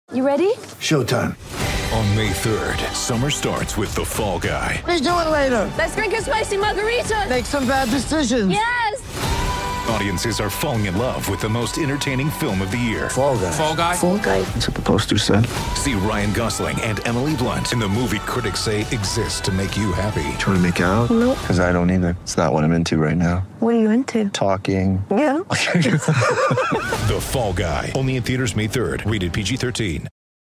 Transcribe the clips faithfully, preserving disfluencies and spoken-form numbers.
You ready? Showtime. On May third, summer starts with The Fall Guy. Let's do it later. Let's drink a spicy margarita. Make some bad decisions. Yes! Audiences are falling in love with the most entertaining film of the year. Fall Guy. Fall Guy? Fall Guy. That's what the poster said. See Ryan Gosling and Emily Blunt in the movie critics say exists to make you happy. Trying to make it out? Nope. Because I don't either. It's not what I'm into right now. What are you into? Talking. Yeah. The Fall Guy. Only in theaters May third. Rated P G thirteen.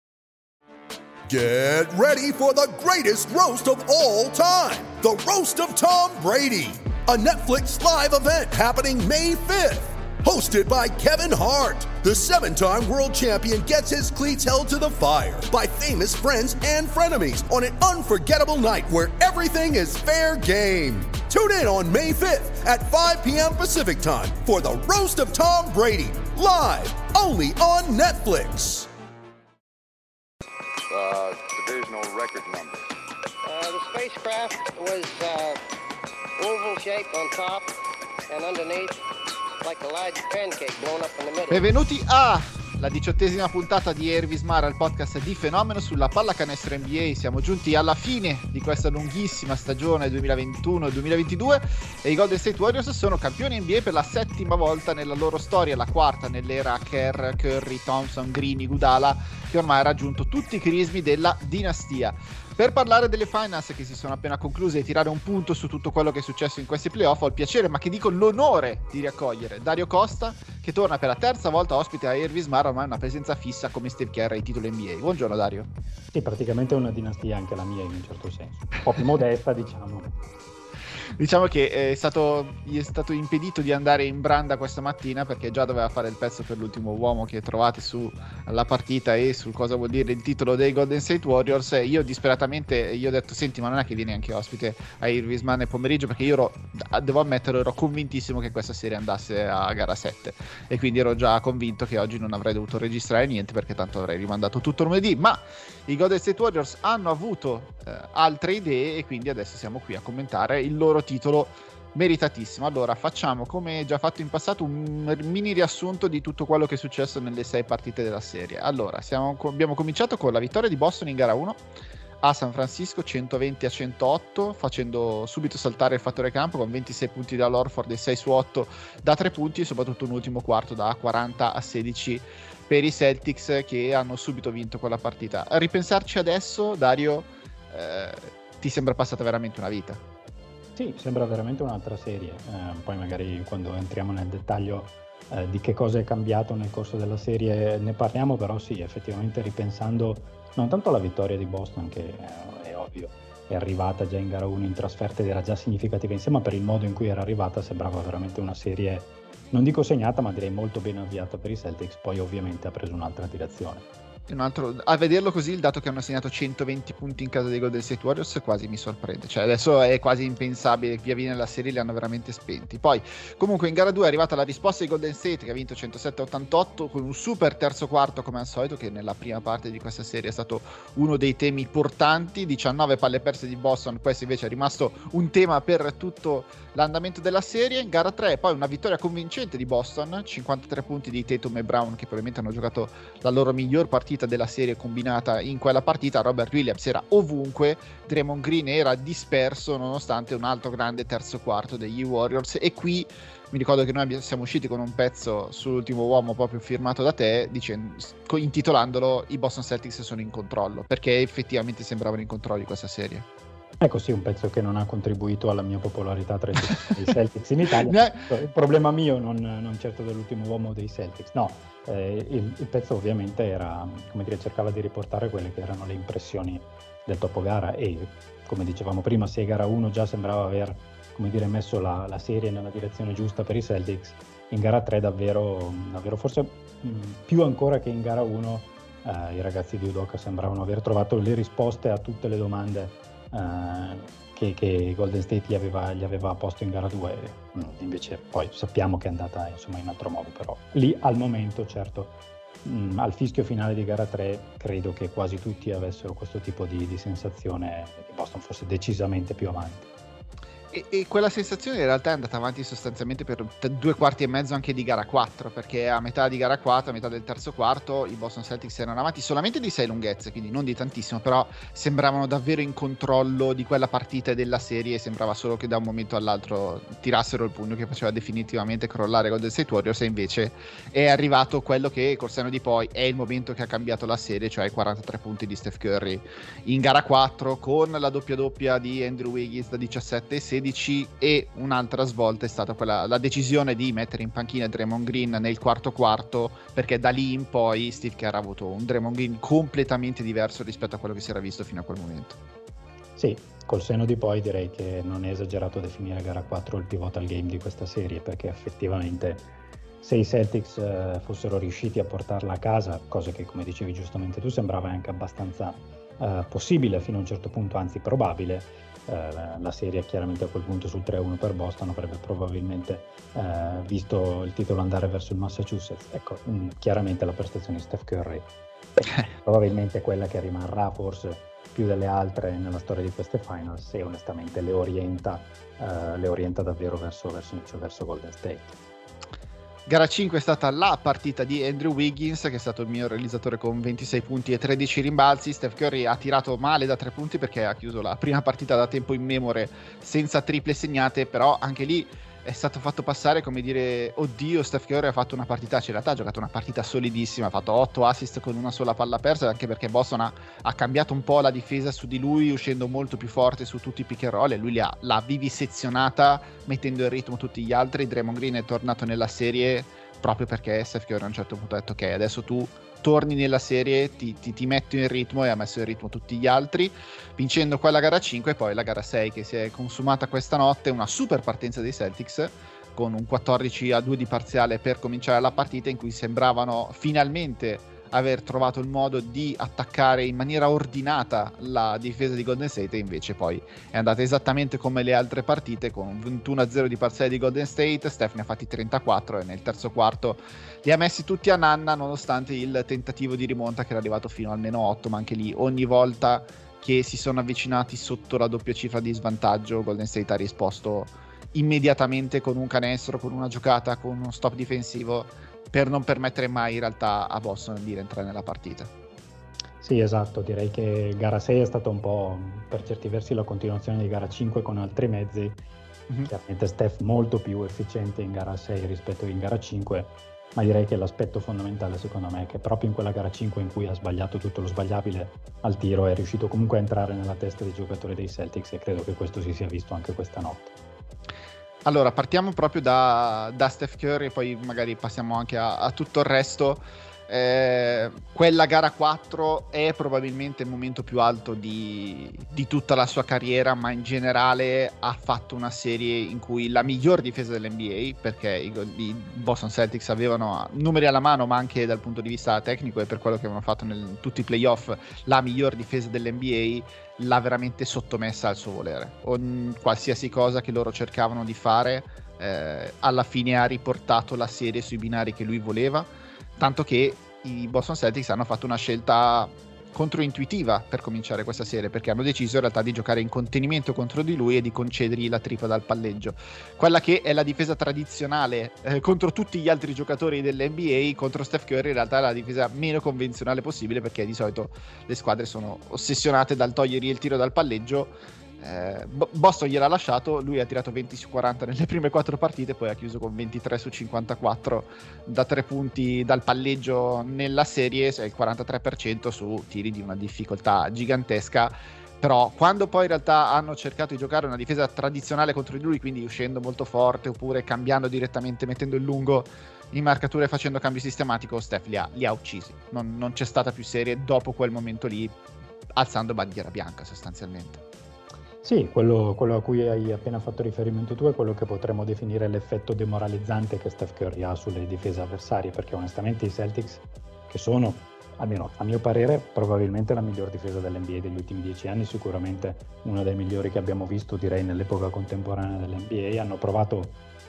Get ready for the greatest roast of all time. The Roast of Tom Brady. A Netflix live event happening May fifth. Hosted by Kevin Hart. The seven-time world champion gets his cleats held to the fire by famous friends and frenemies on an unforgettable night where everything is fair game. Tune in on May fifth at five p.m. Pacific time for the Roast of Tom Brady. Live only on Netflix. Uh, divisional record number. Uh, the spacecraft was uh, oval shaped on top and underneath like a large pancake blown up in the middle. Benvenuti a la diciottesima puntata di Air Vismara, il podcast di Fenomeno sulla pallacanestro N B A. Siamo giunti alla fine di questa lunghissima stagione duemilaventuno duemilaventidue e i Golden State Warriors sono campioni N B A per la settima volta nella loro storia, la quarta nell'era Kerr, Curry, Thompson, Green, Iguodala, che ormai ha raggiunto tutti i crismi della dinastia. Per parlare delle finals che si sono appena concluse e tirare un punto su tutto quello che è successo in questi playoff, ho il piacere, ma che dico l'onore, di riaccogliere Dario Costa, che torna per la terza volta ospite a Air Vismara, ormai una presenza fissa come Steve Kerr ai titoli N B A. Buongiorno Dario. Sì, praticamente è una dinastia anche la mia in un certo senso, un po' più modesta diciamo. Diciamo che è stato, gli è stato impedito di andare in branda questa mattina perché già doveva fare il pezzo per l'ultimo uomo che trovate sulla partita e su cosa vuol dire il titolo dei Golden State Warriors. E io disperatamente gli ho detto: senti, ma non è che vieni anche ospite a Irvisman nel pomeriggio, perché io ero, devo ammettere, ero convintissimo che questa serie andasse a gara sette e quindi ero già convinto che oggi non avrei dovuto registrare niente perché tanto avrei rimandato tutto lunedì. Ma i Golden State Warriors hanno avuto eh, altre idee e quindi adesso siamo qui a commentare il loro titolo meritatissimo. Allora facciamo, come già fatto in passato, un mini riassunto di tutto quello che è successo nelle sei partite della serie. Allora siamo, abbiamo cominciato con la vittoria di Boston in gara uno a San Francisco, centoventi a centootto, facendo subito saltare il fattore campo con ventisei punti dall'Horford e sei su otto da tre punti e soprattutto un ultimo quarto da quaranta a sedici per i Celtics, che hanno subito vinto quella partita. A ripensarci adesso, Dario, eh, ti sembra passata veramente una vita? Sì, sembra veramente un'altra serie. Eh, poi magari quando entriamo nel dettaglio eh, di che cosa è cambiato nel corso della serie ne parliamo, però sì, effettivamente ripensando non tanto alla vittoria di Boston, che è, è ovvio, è arrivata già in gara uno in trasferta ed era già significativa insieme, ma per il modo in cui era arrivata sembrava veramente una serie, non dico segnata, ma direi molto ben avviata per i Celtics. Poi ovviamente ha preso un'altra direzione. Un altro, a vederlo così, il dato che hanno segnato centoventi punti in casa dei Golden State Warriors quasi mi sorprende, cioè adesso è quasi impensabile, via via nella serie li hanno veramente spenti. Poi comunque in gara due è arrivata la risposta di Golden State, che ha vinto centosette a ottantotto con un super terzo quarto come al solito, che nella prima parte di questa serie è stato uno dei temi portanti. Diciannove palle perse di Boston, questo invece è rimasto un tema per tutto l'andamento della serie. In gara tre poi una vittoria convincente di Boston, cinquantatré punti di Tatum e Brown, che probabilmente hanno giocato la loro miglior partita della serie combinata in quella partita. Robert Williams era ovunque, Draymond Green era disperso nonostante un altro grande terzo quarto degli Warriors. E qui mi ricordo che noi siamo usciti con un pezzo sull'ultimo uomo proprio firmato da te, dicendo, intitolandolo "I Boston Celtics sono in controllo", perché effettivamente sembravano in controllo di questa serie. Ecco, sì, un pezzo che non ha contribuito alla mia popolarità tra i Celtics in Italia. Il problema mio, non, non certo dell'ultimo uomo dei Celtics, no. Eh, il, il pezzo ovviamente era, come dire, cercava di riportare quelle che erano le impressioni del dopogara e, come dicevamo prima, se gara uno già sembrava aver, come dire, messo la, la serie nella direzione giusta per i Celtics, in gara tre davvero, davvero forse mh, più ancora che in gara uno, eh, i ragazzi di Udoka sembravano aver trovato le risposte a tutte le domande Uh, che, che Golden State gli aveva, gli aveva posto in gara due. Invece poi sappiamo che è andata insomma in altro modo, però lì al momento certo mh, al fischio finale di gara tre credo che quasi tutti avessero questo tipo di, di sensazione che Boston fosse decisamente più avanti. E, e quella sensazione in realtà è andata avanti sostanzialmente per t- due quarti e mezzo anche di gara quattro, perché a metà di gara quattro, a metà del terzo quarto, i Boston Celtics erano avanti solamente di sei lunghezze, quindi non di tantissimo, però sembravano davvero in controllo di quella partita e della serie. Sembrava solo che da un momento all'altro tirassero il pugno che faceva definitivamente crollare Golden State Warriors, e invece è arrivato quello che col senno di poi è il momento che ha cambiato la serie, cioè i quarantatré punti di Steph Curry in gara quattro, con la doppia doppia di Andrew Wiggins da diciassette e sedici, e un'altra svolta è stata quella, la decisione di mettere in panchina Draymond Green nel quarto quarto, perché da lì in poi Steve Kerr ha avuto un Draymond Green completamente diverso rispetto a quello che si era visto fino a quel momento. Sì, col senno di poi direi che non è esagerato definire gara quattro il pivotal game di questa serie, perché effettivamente se i Celtics eh, fossero riusciti a portarla a casa, cosa che come dicevi giustamente tu sembrava anche abbastanza eh, possibile fino a un certo punto, anzi probabile, la serie chiaramente a quel punto sul tre a uno per Boston avrebbe probabilmente eh, visto il titolo andare verso il Massachusetts. Ecco, mh, chiaramente la prestazione di Steph Curry è probabilmente quella che rimarrà forse più delle altre nella storia di queste finals, e onestamente le orienta, eh, le orienta davvero verso, verso, verso Golden State. Gara cinque è stata la partita di Andrew Wiggins, che è stato il miglior realizzatore con ventisei punti e tredici rimbalzi. Steph Curry ha tirato male da tre punti perché ha chiuso la prima partita da tempo immemore senza triple segnate, però anche lì è stato fatto passare come dire: oddio, Steph Curry ha fatto una partita, in realtà ha giocato una partita solidissima, ha fatto otto assist con una sola palla persa, anche perché Boston ha, ha cambiato un po' la difesa su di lui, uscendo molto più forte su tutti i pick and roll, e lui li ha, l'ha vivisezionata mettendo in ritmo tutti gli altri. Draymond Green è tornato nella serie proprio perché Steph Curry a un certo punto ha detto: ok, adesso tu torni nella serie, ti, ti, ti metto in ritmo, e ha messo in ritmo tutti gli altri, vincendo quella gara cinque. E poi la gara sei che si è consumata questa notte, una super partenza dei Celtics con un quattordici a due di parziale per cominciare la partita, in cui sembravano finalmente aver trovato il modo di attaccare in maniera ordinata la difesa di Golden State, e invece poi è andata esattamente come le altre partite, con un ventuno a zero di parziale di Golden State. Steph ne ha fatti trentaquattro e nel terzo quarto li ha messi tutti a nanna, nonostante il tentativo di rimonta che era arrivato fino al meno otto, ma anche lì ogni volta che si sono avvicinati sotto la doppia cifra di svantaggio Golden State ha risposto immediatamente con un canestro, con una giocata, con uno stop difensivo, per non permettere mai in realtà a Boston di rientrare nella partita. Sì, esatto, direi che gara sei è stata un po' per certi versi la continuazione di gara cinque con altri mezzi. Mm-hmm. Chiaramente Steph molto più efficiente in gara sei rispetto in gara cinque, ma direi che l'aspetto fondamentale secondo me è che proprio in quella gara cinque in cui ha sbagliato tutto lo sbagliabile al tiro è riuscito comunque a entrare nella testa dei giocatori dei Celtics, e credo che questo si sia visto anche questa notte. Allora, partiamo proprio da, da Steph Curry e poi magari passiamo anche a, a tutto il resto. Eh, quella gara quattro è probabilmente il momento più alto di, di tutta la sua carriera, ma in generale ha fatto una serie in cui la miglior difesa dell'N B A, perché i, i Boston Celtics avevano numeri alla mano, ma anche dal punto di vista tecnico e per quello che avevano fatto in tutti i playoff, la miglior difesa dell'N B A l'ha veramente sottomessa al suo volere. Ogni, qualsiasi cosa che loro cercavano di fare eh, alla fine ha riportato la serie sui binari che lui voleva, tanto che i Boston Celtics hanno fatto una scelta controintuitiva per cominciare questa serie, perché hanno deciso in realtà di giocare in contenimento contro di lui e di concedergli la tripla dal palleggio, quella che è la difesa tradizionale eh, contro tutti gli altri giocatori dell'N B A. Contro Steph Curry in realtà è la difesa meno convenzionale possibile, perché di solito le squadre sono ossessionate dal togliergli il tiro dal palleggio. Eh, Boston gliel'ha lasciato, lui ha tirato venti su quaranta nelle prime quattro partite, poi ha chiuso con ventitré su cinquantaquattro da tre punti dal palleggio nella serie, cioè il quarantatré per cento su tiri di una difficoltà gigantesca. Però quando poi in realtà hanno cercato di giocare una difesa tradizionale contro di lui, quindi uscendo molto forte oppure cambiando direttamente, mettendo il lungo in marcatura e facendo cambio sistematico, Steph li ha, li ha uccisi. Non, non c'è stata più serie dopo quel momento lì, alzando bandiera bianca sostanzialmente. Sì, quello, quello a cui hai appena fatto riferimento tu è quello che potremmo definire l'effetto demoralizzante che Steph Curry ha sulle difese avversarie, perché onestamente i Celtics, che sono, almeno a mio parere, probabilmente la miglior difesa dell'N B A degli ultimi dieci anni, sicuramente una dei migliori che abbiamo visto, direi, nell'epoca contemporanea dell'N B A, hanno provato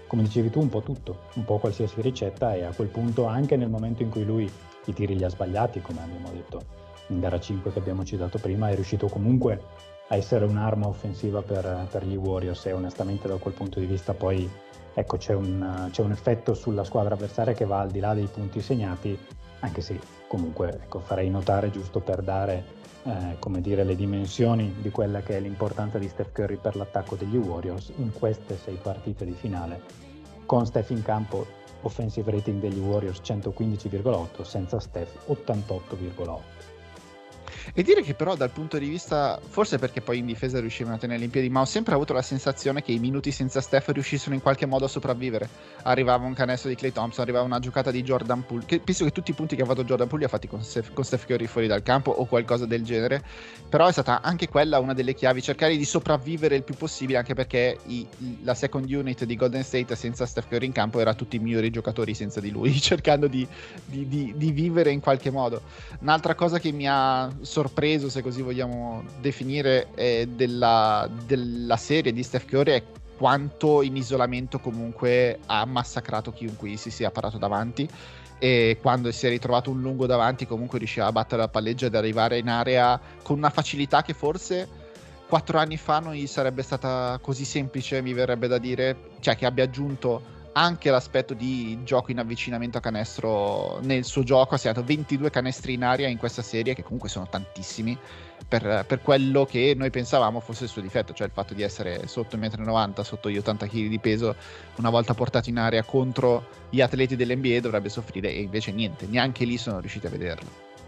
come dicevi tu, un po' tutto, un po' qualsiasi ricetta, e a quel punto, anche nel momento in cui lui i tiri li ha sbagliati, come abbiamo detto in gara cinque che abbiamo citato prima, è riuscito comunque a essere un'arma offensiva per, per gli Warriors, e onestamente da quel punto di vista poi ecco c'è un, c'è un effetto sulla squadra avversaria che va al di là dei punti segnati, anche se comunque ecco, farei notare, giusto per dare eh, come dire, le dimensioni di quella che è l'importanza di Steph Curry per l'attacco degli Warriors, in queste sei partite di finale con Steph in campo offensive rating degli Warriors centoquindici virgola otto, senza Steph ottantotto virgola otto. E dire che però dal punto di vista, forse perché poi in difesa riuscivano a tenerli in piedi, ma ho sempre avuto la sensazione che i minuti senza Steph riuscissero in qualche modo a sopravvivere. Arrivava un canestro di Klay Thompson, arrivava una giocata di Jordan Poole, che penso che tutti i punti che ha fatto Jordan Poole li ha fatti con Steph, con Steph Curry fuori dal campo o qualcosa del genere, però è stata anche quella una delle chiavi, cercare di sopravvivere il più possibile, anche perché i, la second unit di Golden State senza Steph Curry in campo era tutti i migliori giocatori senza di lui, cercando di, di, di, di vivere in qualche modo. Un'altra cosa che mi ha sorpreso, se così vogliamo definire, eh, della, della serie di Steph Curry è quanto in isolamento comunque ha massacrato chiunque si sia parato davanti, e quando si è ritrovato un lungo davanti comunque riusciva a battere la palleggia ed arrivare in area con una facilità che forse quattro anni fa non gli sarebbe stata così semplice, mi verrebbe da dire, cioè che abbia aggiunto anche l'aspetto di gioco in avvicinamento a canestro nel suo gioco. Ha segnato ventidue canestri in aria in questa serie, che comunque sono tantissimi per, per quello che noi pensavamo fosse il suo difetto, cioè il fatto di essere sotto i uno virgola novanta metri, sotto gli ottanta chili di peso. Una volta portato in aria contro gli atleti dell'N B A dovrebbe soffrire, e invece niente, neanche lì sono riusciti a vederlo.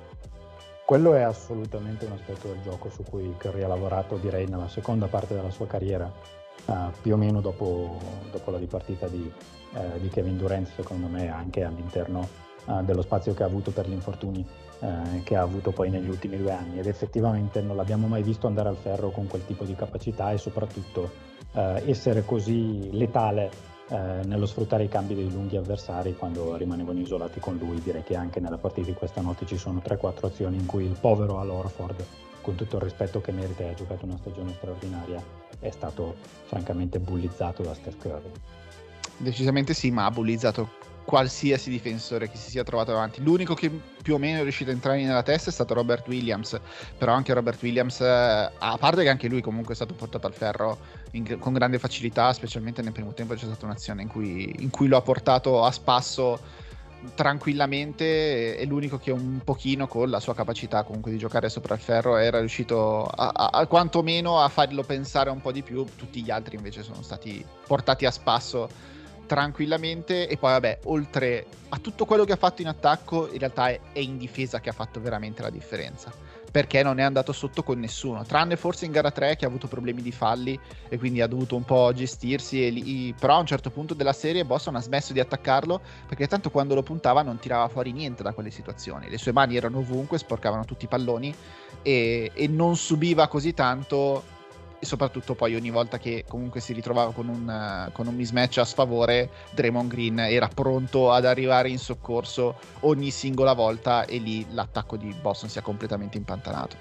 Quello è assolutamente un aspetto del gioco su cui Curry ha lavorato, direi, nella seconda parte della sua carriera, uh, più o meno dopo, dopo la dipartita di, uh, di Kevin Durant, secondo me, anche all'interno uh, dello spazio che ha avuto per gli infortuni uh, che ha avuto poi negli ultimi due anni, ed effettivamente non l'abbiamo mai visto andare al ferro con quel tipo di capacità, e soprattutto uh, essere così letale Eh, nello sfruttare i cambi dei lunghi avversari quando rimanevano isolati con lui. Direi che anche nella partita di questa notte ci sono tre quattro azioni in cui il povero Al Horford, con tutto il rispetto che merita e ha giocato una stagione straordinaria, è stato francamente bullizzato da Steph Curry. Decisamente sì, ma ha bullizzato qualsiasi difensore che si sia trovato davanti. L'unico che più o meno è riuscito a entrare nella testa è stato Robert Williams, però anche Robert Williams, eh, a parte che anche lui comunque è stato portato al ferro in, con grande facilità, specialmente nel primo tempo c'è stata un'azione in cui, in cui lo ha portato a spasso tranquillamente, e l'unico che un pochino con la sua capacità comunque di giocare sopra il ferro era riuscito a, a, a quantomeno a farlo pensare un po' di più. Tutti gli altri invece sono stati portati a spasso tranquillamente. E poi vabbè, oltre a tutto quello che ha fatto in attacco, in realtà è, è in difesa che ha fatto veramente la differenza, perché non è andato sotto con nessuno, tranne forse in gara tre che ha avuto problemi di falli e quindi ha dovuto un po' gestirsi, e lì, però a un certo punto della serie Boston ha smesso di attaccarlo, perché tanto quando lo puntava non tirava fuori niente da quelle situazioni, le sue mani erano ovunque, sporcavano tutti i palloni, e, e non subiva così tanto. E soprattutto poi ogni volta che comunque si ritrovava con un, uh, con un mismatch a sfavore, Draymond Green era pronto ad arrivare in soccorso ogni singola volta, e lì l'attacco di Boston si è completamente impantanato.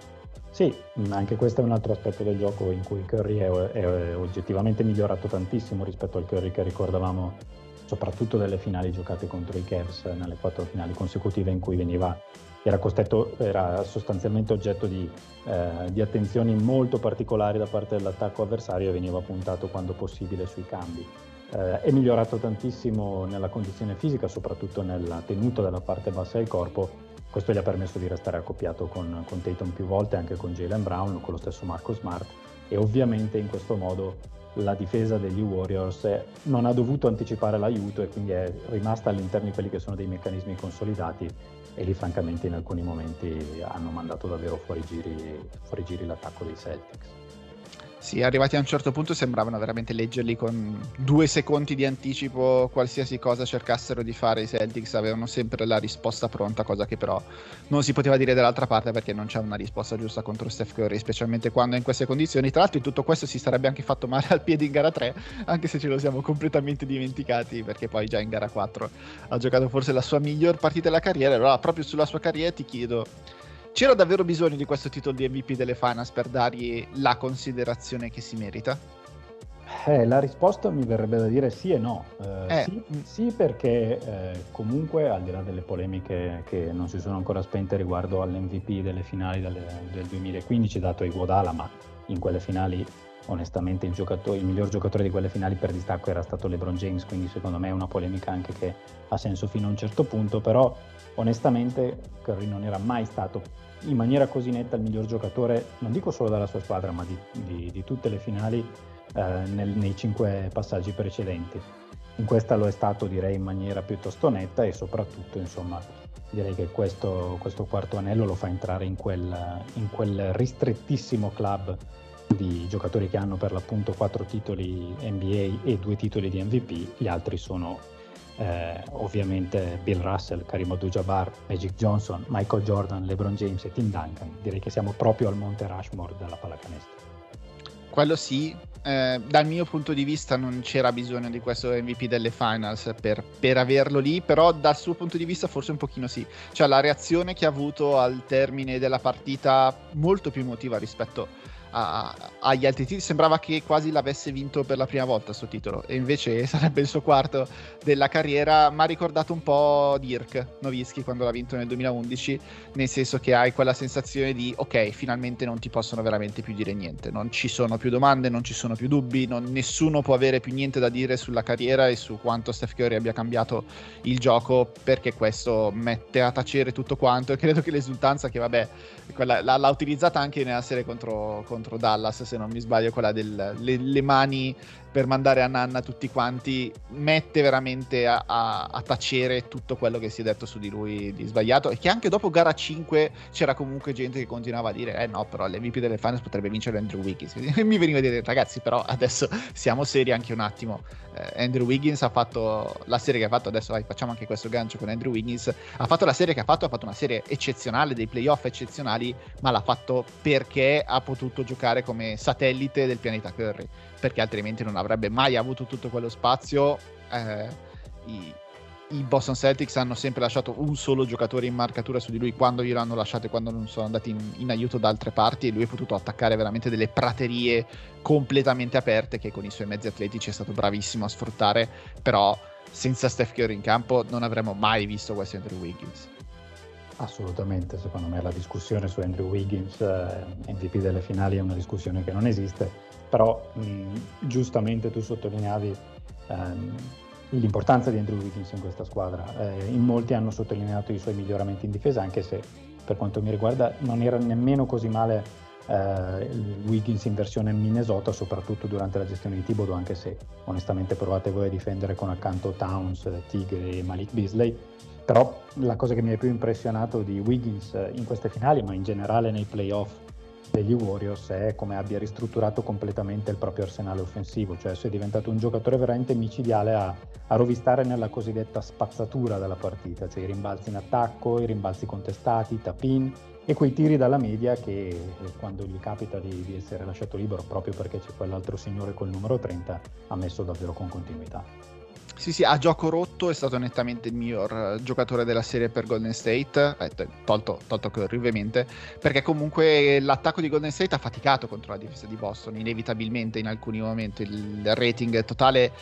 Sì, anche questo è un altro aspetto del gioco in cui Curry è, è oggettivamente migliorato tantissimo rispetto al Curry che ricordavamo soprattutto delle finali giocate contro i Cavs, nelle quattro finali consecutive in cui veniva era costretto, era sostanzialmente oggetto di, eh, di attenzioni molto particolari da parte dell'attacco avversario, e veniva puntato quando possibile sui cambi. Eh, è migliorato tantissimo nella condizione fisica, soprattutto nella tenuta della parte bassa del corpo. Questo gli ha permesso di restare accoppiato con, con Tatum più volte, anche con Jaylen Brown, con lo stesso Marcus Smart, e ovviamente in questo modo la difesa degli Warriors non ha dovuto anticipare l'aiuto, e quindi è rimasta all'interno di quelli che sono dei meccanismi consolidati, e lì francamente in alcuni momenti hanno mandato davvero fuori giri, fuori giri l'attacco dei Celtics. Sì, arrivati a un certo punto sembravano veramente leggerli con due secondi di anticipo, qualsiasi cosa cercassero di fare i Celtics avevano sempre la risposta pronta, cosa che però non si poteva dire dall'altra parte, perché non c'è una risposta giusta contro Steph Curry, specialmente quando è in queste condizioni. Tra l'altro in tutto questo si sarebbe anche fatto male al piede in gara tre, anche se ce lo siamo completamente dimenticati, perché poi già in gara quattro ha giocato forse la sua miglior partita della carriera. Allora proprio sulla sua carriera ti chiedo, c'era davvero bisogno di questo titolo di M V P delle Finals per dargli la considerazione che si merita? Eh, la risposta mi verrebbe da dire sì e no. Eh, Eh, sì, mm. sì, perché eh, comunque, al di là delle polemiche che non si sono ancora spente riguardo all'M V P delle finali del, del duemilaquindici dato a Iguodala, ma in quelle finali onestamente il, giocatore, il miglior giocatore di quelle finali per distacco era stato LeBron James, quindi secondo me è una polemica anche che ha senso fino a un certo punto, però onestamente Curry non era mai stato in maniera così netta il miglior giocatore, non dico solo della sua squadra, ma di, di, di tutte le finali eh, nel, nei cinque passaggi precedenti. In questa lo è stato, direi, in maniera piuttosto netta, e soprattutto, insomma, direi che questo, questo quarto anello lo fa entrare in quel, in quel ristrettissimo club di giocatori che hanno per l'appunto quattro titoli N B A e due titoli di M V P. Gli altri sono eh, ovviamente Bill Russell, Kareem Abdul-Jabbar, Magic Johnson, Michael Jordan, LeBron James e Tim Duncan. Direi che siamo proprio al Monte Rushmore della pallacanestro. Quello sì, eh, dal mio punto di vista non c'era bisogno di questo M V P delle finals per, per averlo lì, però dal suo punto di vista forse un pochino sì. Cioè la reazione che ha avuto al termine della partita molto più emotiva rispetto a, agli altri titoli, sembrava che quasi l'avesse vinto per la prima volta sto titolo, e invece sarebbe il suo quarto della carriera. Mi ha ricordato un po' Dirk Nowitzki quando l'ha vinto nel duemilaundici, nel senso che hai quella sensazione di ok, finalmente non ti possono veramente più dire niente, non ci sono più domande, non ci sono più dubbi, non, nessuno può avere più niente da dire sulla carriera e su quanto Steph Curry abbia cambiato il gioco, perché questo mette a tacere tutto quanto. E credo che l'esultanza, che vabbè quella, l'ha, l'ha utilizzata anche nella serie contro, contro Dallas, se non mi sbaglio, quella delle le mani per mandare a nanna tutti quanti, mette veramente a, a, a tacere tutto quello che si è detto su di lui di sbagliato, e che anche dopo gara cinque c'era comunque gente che continuava a dire eh no, però l'M V P delle finals potrebbe vincere Andrew Wiggins. Mi veniva a dire ragazzi, però adesso siamo seri anche un attimo. eh, Andrew Wiggins ha fatto la serie che ha fatto, adesso vai, facciamo anche questo gancio con Andrew Wiggins, ha fatto la serie che ha fatto, ha fatto una serie eccezionale, dei playoff eccezionali, ma l'ha fatto perché ha potuto giocare come satellite del pianeta Curry, perché altrimenti non avrebbe mai avuto tutto quello spazio. eh, i, i Boston Celtics hanno sempre lasciato un solo giocatore in marcatura su di lui quando gliel'hanno lasciato e quando non sono andati in, in aiuto da altre parti, e lui ha potuto attaccare veramente delle praterie completamente aperte che con i suoi mezzi atletici è stato bravissimo a sfruttare. Però senza Steph Curry in campo non avremmo mai visto questo Andrew Wiggins. Assolutamente, secondo me la discussione su Andrew Wiggins, eh, M V P delle finali, è una discussione che non esiste, però mh, giustamente tu sottolineavi ehm, l'importanza di Andrew Wiggins in questa squadra. Eh, in molti hanno sottolineato i suoi miglioramenti in difesa, anche se per quanto mi riguarda non era nemmeno così male eh, il Wiggins in versione Minnesota, soprattutto durante la gestione di Thibodeau, anche se onestamente provate voi a difendere con accanto Towns, Tigre e Malik Beasley. Però la cosa che mi ha più impressionato di Wiggins in queste finali, ma in generale nei playoff degli Warriors, è come abbia ristrutturato completamente il proprio arsenale offensivo, cioè è diventato un giocatore veramente micidiale a, a rovistare nella cosiddetta spazzatura della partita, cioè i rimbalzi in attacco, i rimbalzi contestati, i tap-in e quei tiri dalla media che quando gli capita di, di essere lasciato libero proprio perché c'è quell'altro signore col numero trenta, ha messo davvero con continuità. Sì, sì, a gioco rotto è stato nettamente il miglior uh, giocatore della serie per Golden State, eh, tolto, tolto Curry ovviamente, perché comunque l'attacco di Golden State ha faticato contro la difesa di Boston, inevitabilmente in alcuni momenti. Il rating totale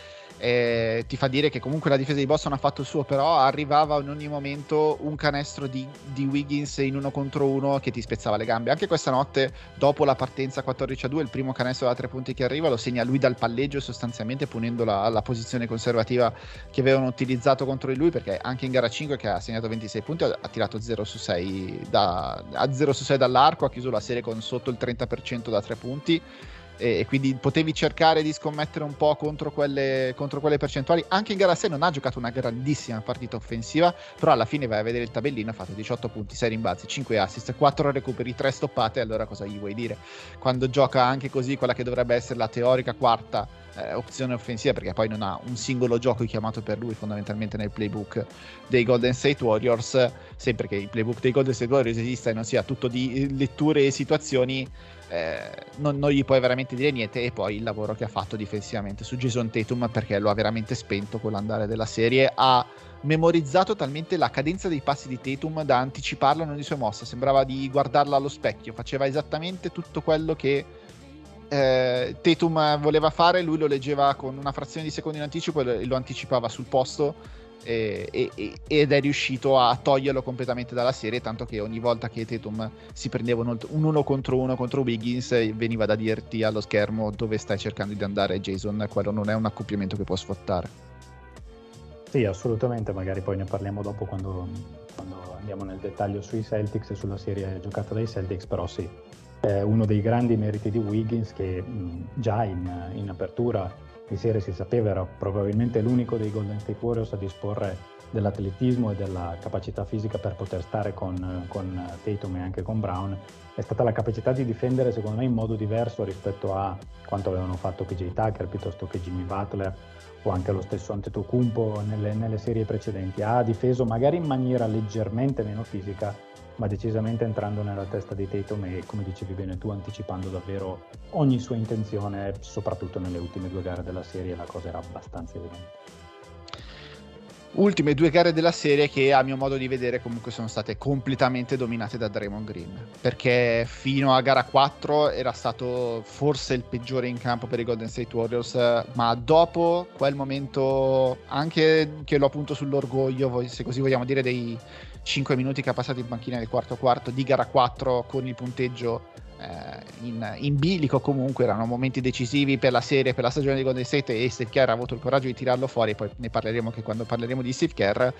eh, ti fa dire che comunque la difesa di Boston ha fatto il suo, però arrivava in ogni momento un canestro di, di Wiggins in uno contro uno che ti spezzava le gambe. Anche questa notte, dopo la partenza quattordici a due, il primo canestro da tre punti che arriva lo segna lui dal palleggio, sostanzialmente punendo la, la posizione conservativa che avevano utilizzato contro di lui, perché anche in gara cinque, che ha segnato ventisei punti, ha tirato zero su sei da, a zero su sei dall'arco, ha chiuso la serie con sotto il trenta per cento da tre punti, e, e quindi potevi cercare di scommettere un po' contro quelle, contro quelle percentuali. Anche in gara sei non ha giocato una grandissima partita offensiva, però alla fine vai a vedere il tabellino, ha fatto diciotto punti, sei rimbalzi, cinque assist, quattro recuperi, tre stoppate. Allora cosa gli vuoi dire? Quando gioca anche così quella che dovrebbe essere la teorica quarta Eh, opzione offensiva, perché poi non ha un singolo gioco chiamato per lui fondamentalmente nel playbook dei Golden State Warriors, sempre che il playbook dei Golden State Warriors esista e non sia tutto di letture e situazioni, eh, non, non gli puoi veramente dire niente. E poi il lavoro che ha fatto difensivamente su Jason Tatum, perché lo ha veramente spento con l'andare della serie, ha memorizzato talmente la cadenza dei passi di Tatum da anticiparla in ogni sua mossa, sembrava di guardarla allo specchio, faceva esattamente tutto quello che eh, Tatum voleva fare, lui lo leggeva con una frazione di secondo in anticipo e lo anticipava sul posto, e, e, ed è riuscito a toglierlo completamente dalla serie, tanto che ogni volta che Tatum si prendeva un, un uno contro uno contro Wiggins veniva da dirti allo schermo: dove stai cercando di andare, Jason? Quello non è un accoppiamento che può sfruttare. Sì, assolutamente, magari poi ne parliamo dopo quando, quando andiamo nel dettaglio sui Celtics e sulla serie giocata dai Celtics, però sì, è uno dei grandi meriti di Wiggins che mh, già in, in apertura di serie si sapeva era probabilmente l'unico dei Golden State Warriors a disporre dell'atletismo e della capacità fisica per poter stare con, con Tatum e anche con Brown. È stata la capacità di difendere secondo me in modo diverso rispetto a quanto avevano fatto P J Tucker piuttosto che Jimmy Butler o anche lo stesso Antetokounmpo nelle, nelle serie precedenti. Ha difeso magari in maniera leggermente meno fisica, ma decisamente entrando nella testa di Tatum e, come dicevi bene tu, anticipando davvero ogni sua intenzione, soprattutto nelle ultime due gare della serie la cosa era abbastanza evidente. Ultime due gare della serie che a mio modo di vedere comunque sono state completamente dominate da Draymond Green, perché fino a gara quattro era stato forse il peggiore in campo per i Golden State Warriors, ma dopo quel momento, anche che lo appunto sull'orgoglio, se così vogliamo dire, dei cinque minuti che ha passato in panchina nel quarto quarto di gara quattro con il punteggio eh, in, in bilico, comunque erano momenti decisivi per la serie, per la stagione di Golden State, e Steve Kerr ha avuto il coraggio di tirarlo fuori. Poi ne parleremo che quando parleremo di Steve Kerr.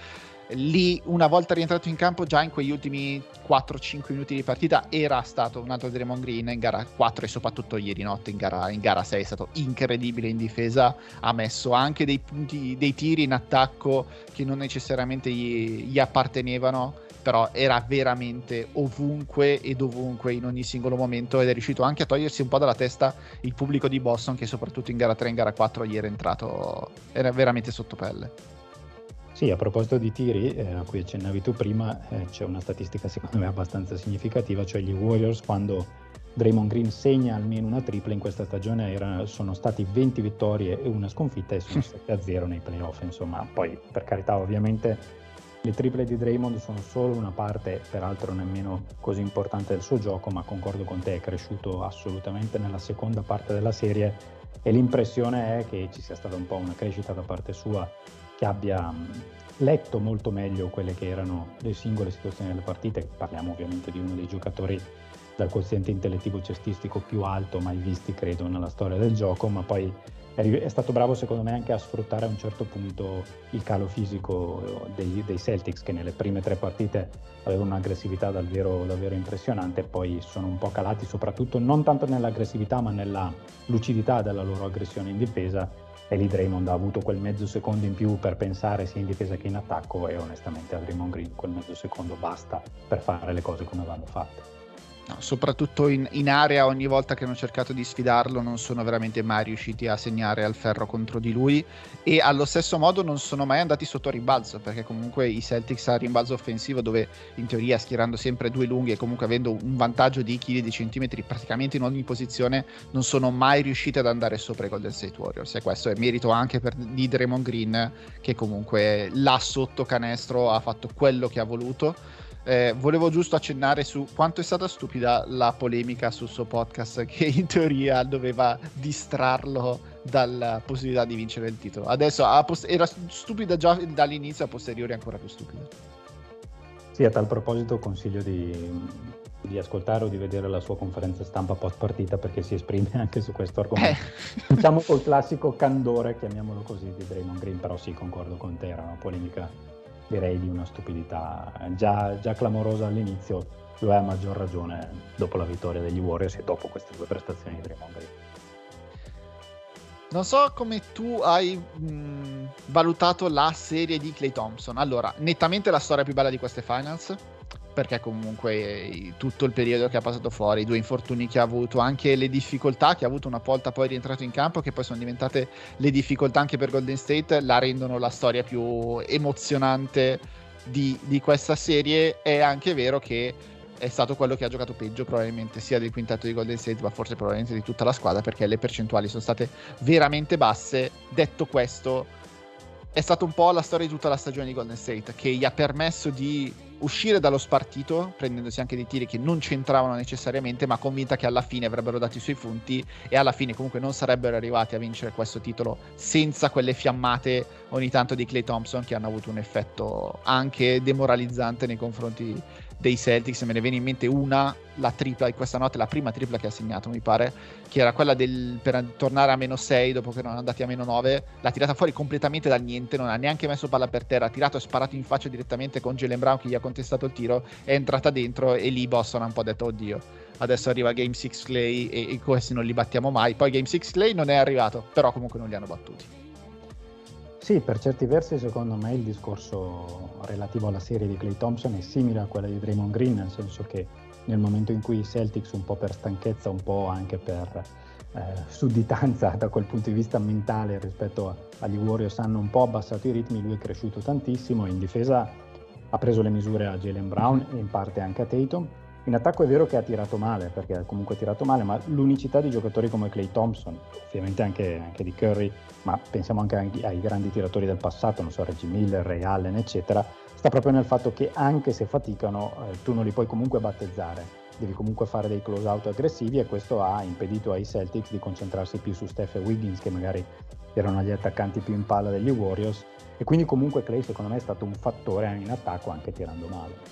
Lì, una volta rientrato in campo, già in quegli ultimi quattro cinque minuti di partita era stato un altro Draymond Green. In gara quattro e soprattutto ieri notte in gara, in gara sei è stato incredibile in difesa, ha messo anche dei punti, dei tiri in attacco che non necessariamente gli, gli appartenevano, però era veramente ovunque e dovunque in ogni singolo momento, ed è riuscito anche a togliersi un po' dalla testa il pubblico di Boston, che soprattutto in gara tre e in gara quattro gli era entrato, era veramente sotto pelle. Sì, a proposito di tiri, eh, a cui accennavi tu prima, eh, c'è una statistica secondo me abbastanza significativa, cioè gli Warriors quando Draymond Green segna almeno una tripla in questa stagione era, sono stati venti vittorie e una sconfitta e sono sette a zero nei playoff, insomma. Poi per carità, ovviamente le triple di Draymond sono solo una parte, peraltro nemmeno così importante del suo gioco, ma concordo con te, è cresciuto assolutamente nella seconda parte della serie e l'impressione è che ci sia stata un po' una crescita da parte sua, che abbia letto molto meglio quelle che erano le singole situazioni delle partite. Parliamo ovviamente di uno dei giocatori dal quoziente intellettivo cestistico più alto mai visti, credo, nella storia del gioco, ma poi è stato bravo secondo me anche a sfruttare a un certo punto il calo fisico dei, dei Celtics, che nelle prime tre partite avevano un'aggressività davvero, davvero impressionante, poi sono un po' calati, soprattutto non tanto nell'aggressività ma nella lucidità della loro aggressione in difesa, e lì Draymond ha avuto quel mezzo secondo in più per pensare sia in difesa che in attacco, e onestamente a Draymond Green quel mezzo secondo basta per fare le cose come vanno fatte. No, soprattutto in, in area, ogni volta che hanno cercato di sfidarlo non sono veramente mai riusciti a segnare al ferro contro di lui, e allo stesso modo non sono mai andati sotto rimbalzo, perché comunque i Celtics a rimbalzo offensivo, dove in teoria schierando sempre due lunghi e comunque avendo un vantaggio di chili di centimetri praticamente in ogni posizione, non sono mai riusciti ad andare sopra i Golden State Warriors, e questo è merito anche per, di Draymond Green, che comunque là sotto canestro ha fatto quello che ha voluto. Eh, volevo giusto accennare su quanto è stata stupida la polemica sul suo podcast, che in teoria doveva distrarlo dalla possibilità di vincere il titolo. Adesso a post- era stupida già dall'inizio, a posteriori ancora più stupida. Sì, a tal proposito consiglio di, di ascoltare o di vedere la sua conferenza stampa post partita, perché si esprime anche su questo argomento. Eh. Diciamo col classico candore, chiamiamolo così, di Draymond Green, però sì, concordo con te, era una polemica direi di una stupidità già, già clamorosa all'inizio, lo è a maggior ragione dopo la vittoria degli Warriors e dopo queste due prestazioni di Draymond Green. Non so come tu hai mh, valutato la serie di Klay Thompson. Allora, nettamente la storia più bella di queste finals, perché comunque tutto il periodo che ha passato fuori, i due infortuni che ha avuto, anche le difficoltà che ha avuto una volta poi rientrato in campo, che poi sono diventate le difficoltà anche per Golden State, la rendono la storia più emozionante di, di questa serie. È anche vero che è stato quello che ha giocato peggio probabilmente sia del quintetto di Golden State, ma forse probabilmente di tutta la squadra, perché le percentuali sono state veramente basse. Detto questo, è stata un po' la storia di tutta la stagione di Golden State, che gli ha permesso di uscire dallo spartito, prendendosi anche dei tiri che non c'entravano necessariamente, ma convinta che alla fine avrebbero dato i suoi punti e alla fine comunque non sarebbero arrivati a vincere questo titolo senza quelle fiammate ogni tanto di Klay Thompson, che hanno avuto un effetto anche demoralizzante nei confronti dei Celtics. Me ne viene in mente una, la tripla di questa notte, la prima tripla che ha segnato mi pare, che era quella del, per tornare a meno sei dopo che erano andati a meno nove, l'ha tirata fuori completamente dal niente, non ha neanche messo palla per terra, ha tirato e sparato in faccia direttamente con Jaylen Brown che gli ha contestato il tiro, è entrata dentro e lì Boston ha un po' detto oddio, adesso arriva Game sei Klay e, e questi non li battiamo mai. Poi Game sei Klay non è arrivato, però comunque non li hanno battuti. Sì, per certi versi secondo me il discorso relativo alla serie di Klay Thompson è simile a quella di Draymond Green, nel senso che nel momento in cui i Celtics, un po' per stanchezza, un po' anche per eh, sudditanza da quel punto di vista mentale rispetto a, agli Warriors, hanno un po' abbassato i ritmi, lui è cresciuto tantissimo, in difesa ha preso le misure a Jaylen Brown e in parte anche a Tatum. In attacco è vero che ha tirato male, perché ha comunque tirato male, ma l'unicità di giocatori come Klay Thompson, ovviamente anche, anche di Curry, ma pensiamo anche ai, ai grandi tiratori del passato, non so, Reggie Miller, Ray Allen, eccetera, sta proprio nel fatto che anche se faticano, eh, tu non li puoi comunque battezzare, devi comunque fare dei close out aggressivi, e questo ha impedito ai Celtics di concentrarsi più su Steph e Wiggins, che magari erano gli attaccanti più in palla degli Warriors, e quindi comunque Klay secondo me è stato un fattore in attacco anche tirando male.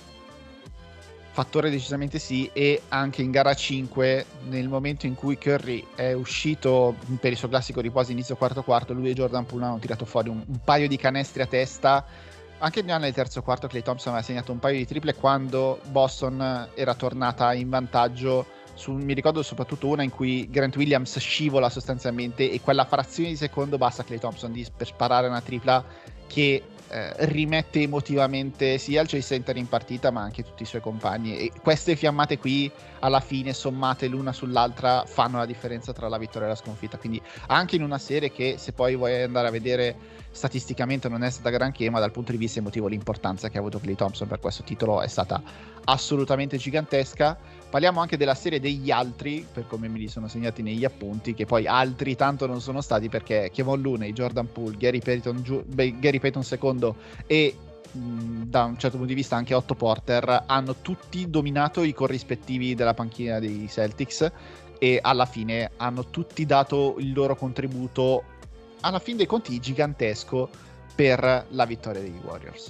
Fattore decisamente sì, e anche in gara cinque, nel momento in cui Curry è uscito per il suo classico riposo inizio quarto quarto, lui e Jordan Poole hanno tirato fuori un, un paio di canestri a testa. Anche nel terzo quarto Klay Thompson aveva segnato un paio di triple quando Boston era tornata in vantaggio. Su, mi ricordo soprattutto una in cui Grant Williams scivola sostanzialmente, e quella frazione di secondo basta a Klay Thompson di, per sparare una tripla che eh, rimette emotivamente sia il Chase Center in partita ma anche tutti i suoi compagni, e queste fiammate qui alla fine sommate l'una sull'altra fanno la differenza tra la vittoria e la sconfitta. Quindi anche in una serie che, se poi vuoi andare a vedere statisticamente, non è stata granché, ma dal punto di vista emotivo l'importanza che ha avuto Klay Thompson per questo titolo è stata assolutamente gigantesca. Parliamo anche della serie degli altri, per come me li sono segnati negli appunti, che poi altri tanto non sono stati, perché Kevon Looney, Jordan Poole, Gary Payton, Ju- Gary Payton secondo e mh, da un certo punto di vista anche Otto Porter hanno tutti dominato i corrispettivi della panchina dei Celtics, e alla fine hanno tutti dato il loro contributo, alla fin dei conti gigantesco, per la vittoria dei Warriors.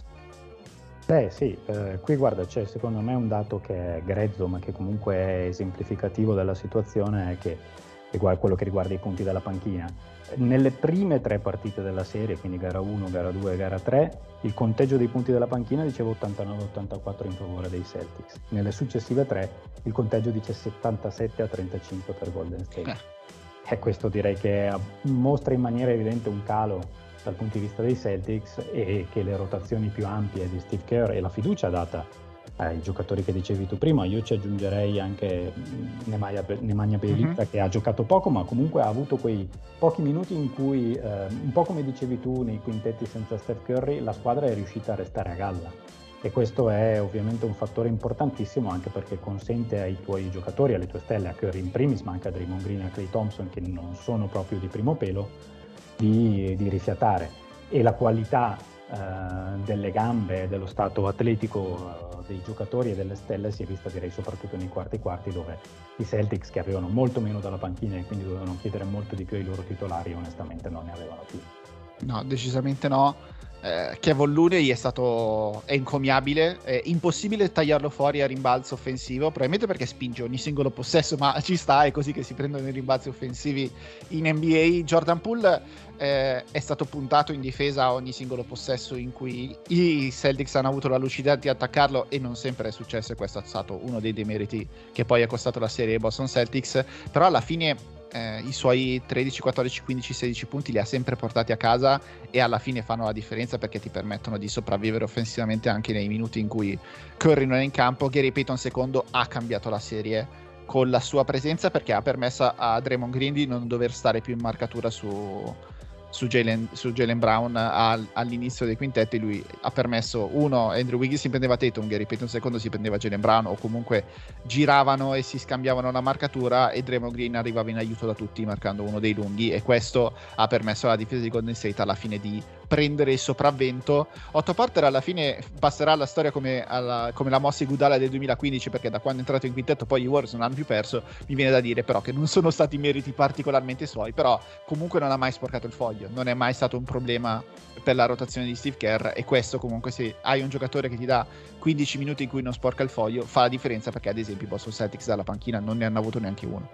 Beh sì, eh, qui guarda, c'è secondo me un dato che è grezzo ma che comunque è esemplificativo della situazione, è che riguarda quello che riguarda i punti della panchina. Nelle prime tre partite della serie, quindi gara uno, gara due e gara tre, il conteggio dei punti della panchina diceva ottantanove ottantaquattro in favore dei Celtics. Nelle successive tre il conteggio dice settantasette a trentacinque per Golden State. Eh. E questo direi che mostra in maniera evidente un calo dal punto di vista dei Celtics, e che le rotazioni più ampie di Steve Kerr e la fiducia data ai giocatori che dicevi tu prima, io ci aggiungerei anche Nemanja, Nemanja Bjelica, uh-huh. che ha giocato poco ma comunque ha avuto quei pochi minuti in cui, eh, un po' come dicevi tu nei quintetti senza Steph Curry, la squadra è riuscita a restare a galla, e questo è ovviamente un fattore importantissimo, anche perché consente ai tuoi giocatori, alle tue stelle, a Curry in primis, ma anche a Draymond Green e a Klay Thompson, che non sono proprio di primo pelo, Di, di rifiatare. E la qualità eh, delle gambe, dello stato atletico eh, dei giocatori e delle stelle si è vista direi soprattutto nei quarti quarti, dove i Celtics, che avevano molto meno dalla panchina e quindi dovevano chiedere molto di più ai loro titolari, onestamente non ne avevano più. No, decisamente no. Eh, Kevon Looney è stato è encomiabile, è impossibile tagliarlo fuori a rimbalzo offensivo, probabilmente perché spinge ogni singolo possesso, ma ci sta, è così che si prendono i rimbalzi offensivi in N B A. Jordan Poole eh, è stato puntato in difesa a ogni singolo possesso in cui i Celtics hanno avuto la lucidità di attaccarlo, e non sempre è successo, e questo è stato uno dei demeriti che poi ha costato la serie ai Boston Celtics. Però alla fine Eh, i suoi tredici, quattordici, quindici, sedici punti li ha sempre portati a casa, e alla fine fanno la differenza perché ti permettono di sopravvivere offensivamente anche nei minuti in cui Curry non è in campo. Gary Payton secondo ha cambiato la serie con la sua presenza, perché ha permesso a Draymond Green di non dover stare più in marcatura su su Jaylen, su Jaylen Brown al, all'inizio dei quintetti. Lui ha permesso, uno, Andrew Wiggins si prendeva Tatum, Gary Payton secondo si prendeva Jaylen Brown, o comunque giravano e si scambiavano la marcatura, e Draymond Green arrivava in aiuto da tutti marcando uno dei lunghi, e questo ha permesso alla difesa di Golden State alla fine di prendere il sopravvento. Otto Porter alla fine passerà alla storia come, alla, come la mossa Iguodala del duemilaquindici, perché da quando è entrato in quintetto poi i Warriors non hanno più perso. Mi viene da dire però che non sono stati meriti particolarmente suoi, però comunque non ha mai sporcato il foglio, non è mai stato un problema per la rotazione di Steve Kerr, e questo comunque, se hai un giocatore che ti dà quindici minuti in cui non sporca il foglio, fa la differenza, perché ad esempio i Boston Celtics dalla panchina non ne hanno avuto neanche uno.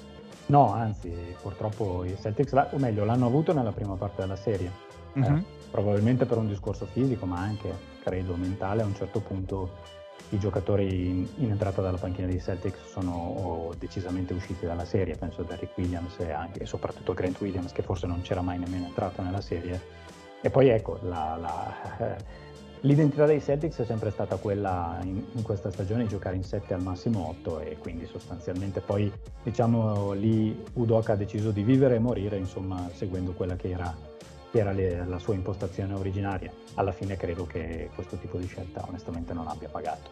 No, anzi, purtroppo i Celtics, o meglio, l'hanno avuto nella prima parte della serie, mm-hmm. eh, probabilmente per un discorso fisico, ma anche, credo, mentale. A un certo punto i giocatori in, in entrata dalla panchina dei Celtics sono decisamente usciti dalla serie. Penso a Derrick Williams e, anche, e soprattutto Grant Williams, che forse non c'era mai nemmeno entrato nella serie. E poi ecco, la, la, eh, l'identità dei Celtics è sempre stata quella in, in questa stagione di giocare in sette al massimo otto, e quindi sostanzialmente poi, diciamo, lì Udoka ha deciso di vivere e morire, insomma, seguendo quella che era, che era le, la sua impostazione originaria. Alla fine credo che questo tipo di scelta onestamente non abbia pagato.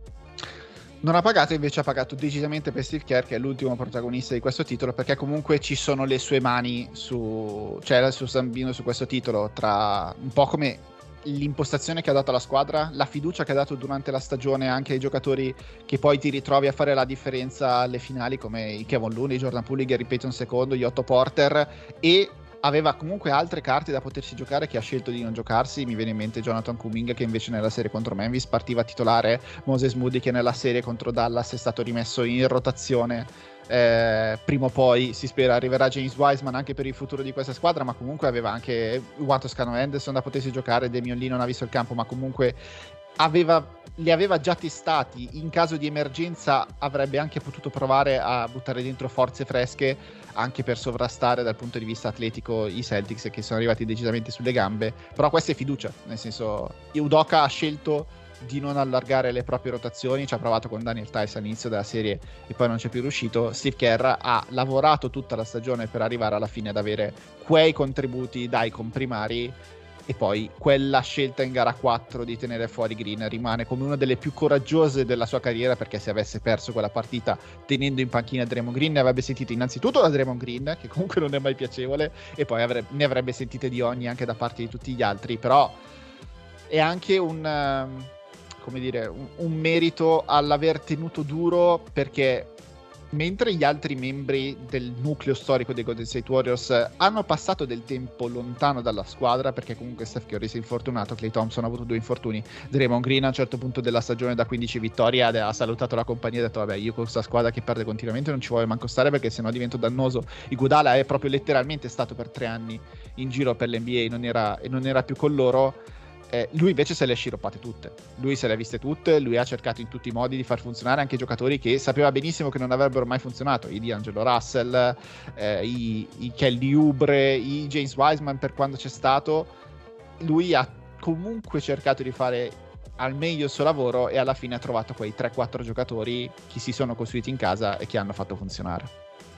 Non ha pagato, invece ha pagato decisamente per Steve Kerr, che è l'ultimo protagonista di questo titolo, perché comunque ci sono le sue mani su, cioè il suo stampino su questo titolo, tra un po' come l'impostazione che ha dato alla squadra, la fiducia che ha dato durante la stagione anche ai giocatori che poi ti ritrovi a fare la differenza alle finali, come i Kevon Looney, Jordan Poole, Gary Payton secondo, gli Otto Porter, e aveva comunque altre carte da potersi giocare che ha scelto di non giocarsi. Mi viene in mente Jonathan Kuminga, che invece nella serie contro Memphis partiva titolare, Moses Moody che nella serie contro Dallas è stato rimesso in rotazione. Eh, prima o poi si spera arriverà James Wiseman anche per il futuro di questa squadra, ma comunque aveva anche Juan Toscano Anderson da potersi giocare. Damian Lee non ha visto il campo, ma comunque aveva, li aveva già testati. In caso di emergenza avrebbe anche potuto provare a buttare dentro forze fresche, anche per sovrastare dal punto di vista atletico i Celtics, che sono arrivati decisamente sulle gambe. Però questa è fiducia, nel senso, Udoka ha scelto di non allargare le proprie rotazioni, ci ha provato con Daniel Tice all'inizio della serie e poi non c'è più riuscito. Steve Kerr ha lavorato tutta la stagione per arrivare alla fine ad avere quei contributi dai comprimari, e poi quella scelta in gara quattro di tenere fuori Green rimane come una delle più coraggiose della sua carriera, perché se avesse perso quella partita tenendo in panchina Draymond Green, ne avrebbe sentite innanzitutto da Draymond Green, che comunque non è mai piacevole, e poi avrebbe, ne avrebbe sentite di ogni anche da parte di tutti gli altri. Però è anche un, come dire, un, un merito all'aver tenuto duro, perché mentre gli altri membri del nucleo storico dei Golden State Warriors hanno passato del tempo lontano dalla squadra, perché comunque Steph Curry si è infortunato, Klay Thompson ha avuto due infortuni, Draymond Green a un certo punto della stagione da quindici vittorie ha salutato la compagnia e ha detto vabbè, io con questa squadra che perde continuamente non ci voglio manco stare, perché sennò divento dannoso. Iguodala è proprio letteralmente stato per tre anni in giro per l'N B A, non era, e non era più con loro. Eh, lui invece se le ha sciroppate tutte, lui se le ha viste tutte, lui ha cercato in tutti i modi di far funzionare anche giocatori che sapeva benissimo che non avrebbero mai funzionato, i D'Angelo Russell, eh, i, i Kelly Oubre, i James Wiseman per quando c'è stato. Lui ha comunque cercato di fare al meglio il suo lavoro, e alla fine ha trovato quei tre quattro giocatori che si sono costruiti in casa e che hanno fatto funzionare.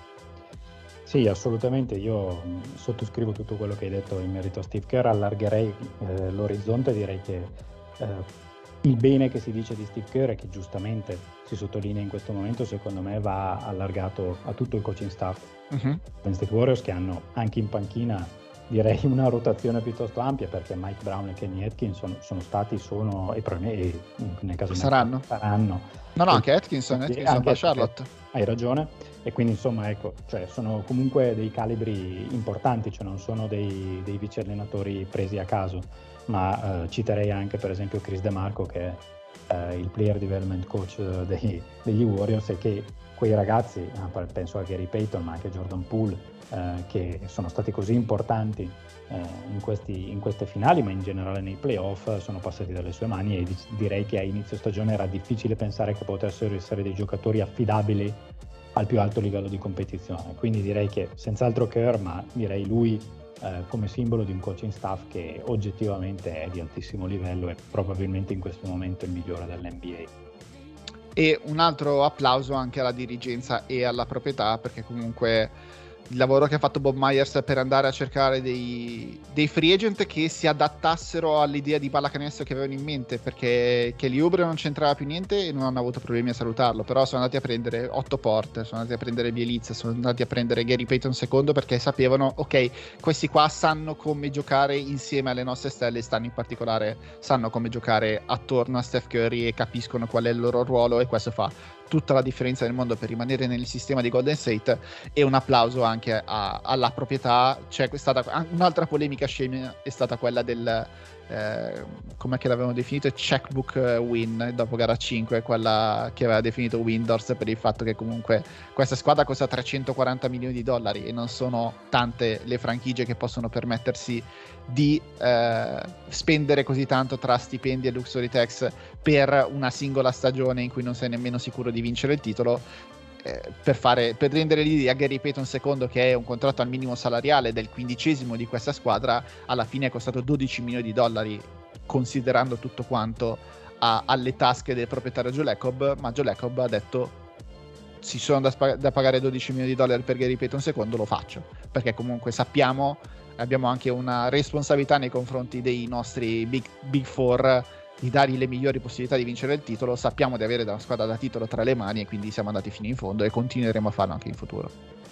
Sì, assolutamente, io sottoscrivo tutto quello che hai detto in merito a Steve Kerr. Allargherei eh, l'orizzonte, direi che eh, il bene che si dice di Steve Kerr, e che giustamente si sottolinea in questo momento, secondo me va allargato a tutto il coaching staff uh-huh. Golden State Warriors, che hanno anche in panchina, direi, una rotazione piuttosto ampia, perché Mike Brown e Kenny Atkinson sono stati, sono e probabilmente nel caso saranno. saranno. No, no, anche Atkinson, Atkinson anche da Charlotte. Hai ragione. E quindi insomma, ecco, cioè sono comunque dei calibri importanti, cioè non sono dei, dei vice allenatori presi a caso, ma eh, citerei anche per esempio Chris DeMarco, che è eh, il player development coach dei, degli Warriors, e che quei ragazzi, eh, penso a Gary Payton ma anche Jordan Poole, eh, che sono stati così importanti eh, in, questi, in queste finali, ma in generale nei playoff, sono passati dalle sue mani, e direi che a inizio stagione era difficile pensare che potessero essere dei giocatori affidabili al più alto livello di competizione. Quindi direi che senz'altro Kerr, ma direi lui eh, come simbolo di un coaching staff che oggettivamente è di altissimo livello e probabilmente in questo momento il migliore dell'N B A. E un altro applauso anche alla dirigenza e alla proprietà, perché comunque il lavoro che ha fatto Bob Myers per andare a cercare dei, dei free agent che si adattassero all'idea di pallacanestro che avevano in mente, perché Kelly Oubre non c'entrava più niente e non hanno avuto problemi a salutarlo, però sono andati a prendere Otto Porter, sono andati a prendere Bielitsa, sono andati a prendere Gary Payton secondo, perché sapevano, ok, questi qua sanno come giocare insieme alle nostre stelle, stanno in particolare sanno come giocare attorno a Steph Curry e capiscono qual è il loro ruolo, e questo fa tutta la differenza del mondo per rimanere nel sistema di Golden State. E un applauso anche a, alla proprietà. C'è stata un'altra polemica scema, è stata quella del eh, com'è che l'avevano definito, checkbook win dopo gara cinque, quella che aveva definito Windhorst, per il fatto che comunque questa squadra costa trecentoquaranta milioni di dollari e non sono tante le franchigie che possono permettersi di eh, spendere così tanto tra stipendi e luxury tax per una singola stagione in cui non sei nemmeno sicuro di vincere il titolo, eh, per fare per rendere l'idea a Gary Payton secondo, che è un contratto al minimo salariale del quindicesimo di questa squadra, alla fine è costato dodici milioni di dollari, considerando tutto quanto a, alle tasche del proprietario Joe Lacob. Ma Joe Lacob ha detto: ci sono da, sp- da pagare dodici milioni di dollari per Gary Payton secondo, lo faccio, perché comunque sappiamo, abbiamo anche una responsabilità nei confronti dei nostri big, big four, di dargli le migliori possibilità di vincere il titolo. Sappiamo di avere una squadra da titolo tra le mani e quindi siamo andati fino in fondo e continueremo a farlo anche in futuro.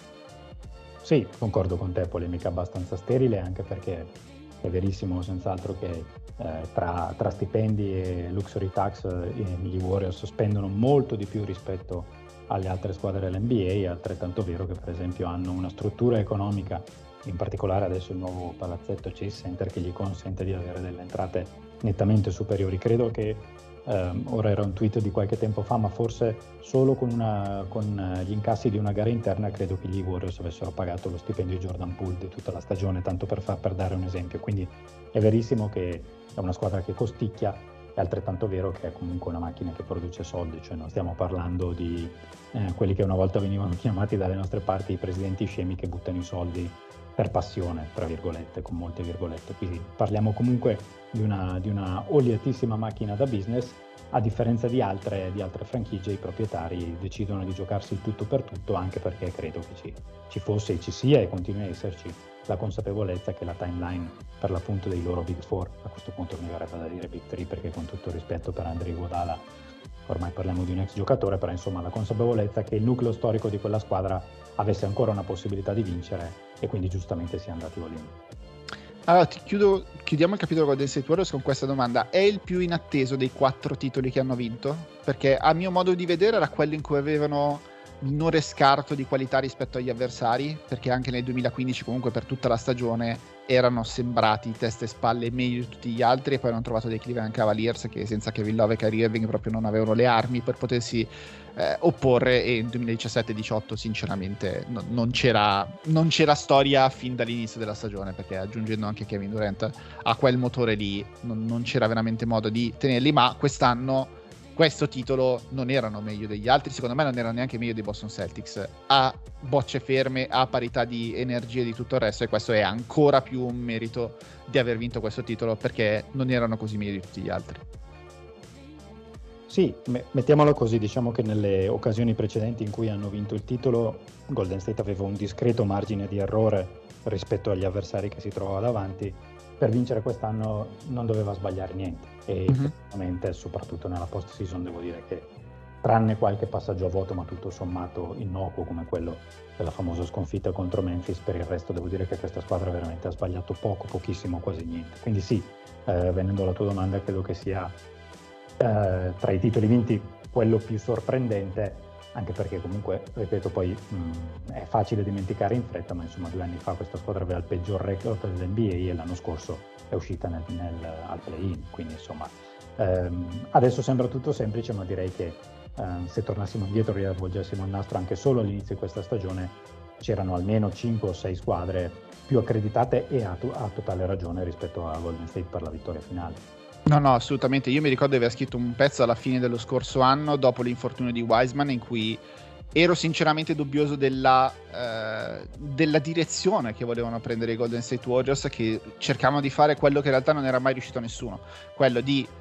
Sì, concordo con te, polemica abbastanza sterile, anche perché è verissimo senz'altro che eh, tra, tra stipendi e luxury tax eh, gli Warriors spendono molto di più rispetto alle altre squadre dell'N B A. È altrettanto vero che per esempio hanno una struttura economica, in particolare adesso il nuovo palazzetto Chase Center, che gli consente di avere delle entrate nettamente superiori. Credo che ehm, ora era un tweet di qualche tempo fa, ma forse solo con, una, con gli incassi di una gara interna credo che gli Warriors avessero pagato lo stipendio di Jordan Poole di tutta la stagione, tanto per, far, per dare un esempio. Quindi è verissimo che è una squadra che costicchia, è altrettanto vero che è comunque una macchina che produce soldi, cioè non stiamo parlando di eh, quelli che una volta venivano chiamati dalle nostre parti i presidenti scemi che buttano i soldi per passione, tra virgolette, con molte virgolette. Quindi parliamo comunque di una, di una oliatissima macchina da business. A differenza di altre, di altre franchigie, i proprietari decidono di giocarsi il tutto per tutto, anche perché credo che ci, ci fosse e ci sia e continui a esserci la consapevolezza che la timeline per l'appunto dei loro Big Four, a questo punto mi verrebbe da dire Big Three, perché con tutto il rispetto per Andre Iguodala ormai parliamo di un ex giocatore, però insomma la consapevolezza che il nucleo storico di quella squadra avesse ancora una possibilità di vincere, e quindi giustamente si è andati all in. Allora ti chiudo, chiudiamo il capitolo Golden State Warriors con questa domanda: è il più inatteso dei quattro titoli che hanno vinto? Perché a mio modo di vedere era quello in cui avevano minore scarto di qualità rispetto agli avversari, perché anche nel duemilaquindici comunque per tutta la stagione erano sembrati teste e spalle meglio di tutti gli altri, e poi hanno trovato dei Cleveland Cavaliers che senza Kevin Love e Kyrie Irving proprio non avevano le armi per potersi eh, opporre, e nel duemiladiciassette diciotto sinceramente no, non, c'era, non c'era storia fin dall'inizio della stagione, perché aggiungendo anche Kevin Durant a quel motore lì non, non c'era veramente modo di tenerli. Ma quest'anno questo titolo non erano meglio degli altri, secondo me non erano neanche meglio dei Boston Celtics, a bocce ferme, a parità di energia e di tutto il resto, e questo è ancora più un merito di aver vinto questo titolo, perché non erano così meglio di tutti gli altri. Sì, me- mettiamolo così, diciamo che nelle occasioni precedenti in cui hanno vinto il titolo Golden State aveva un discreto margine di errore rispetto agli avversari che si trovava davanti. Per vincere quest'anno non doveva sbagliare niente, e mm-hmm. effettivamente soprattutto nella post season devo dire che, tranne qualche passaggio a vuoto ma tutto sommato innocuo come quello della famosa sconfitta contro Memphis, per il resto devo dire che questa squadra veramente ha sbagliato poco, pochissimo, quasi niente. Quindi sì, eh, venendo alla tua domanda, credo che sia eh, tra i titoli vinti quello più sorprendente, anche perché comunque, ripeto, poi mh, è facile dimenticare in fretta, ma insomma due anni fa questa squadra aveva il peggior record dell'N B A e l'anno scorso è uscita nel, nel, al play-in, quindi insomma ehm, adesso sembra tutto semplice, ma direi che ehm, se tornassimo indietro e riavvolgessimo il nastro anche solo all'inizio di questa stagione, c'erano almeno cinque o sei squadre più accreditate e a, a totale ragione rispetto a Golden State per la vittoria finale. No, no, assolutamente. Io mi ricordo di aver scritto un pezzo alla fine dello scorso anno, dopo l'infortunio di Wiseman, in cui ero sinceramente dubbioso della, eh, della direzione che volevano prendere i Golden State Warriors, che cercavano di fare quello che in realtà non era mai riuscito a nessuno, quello di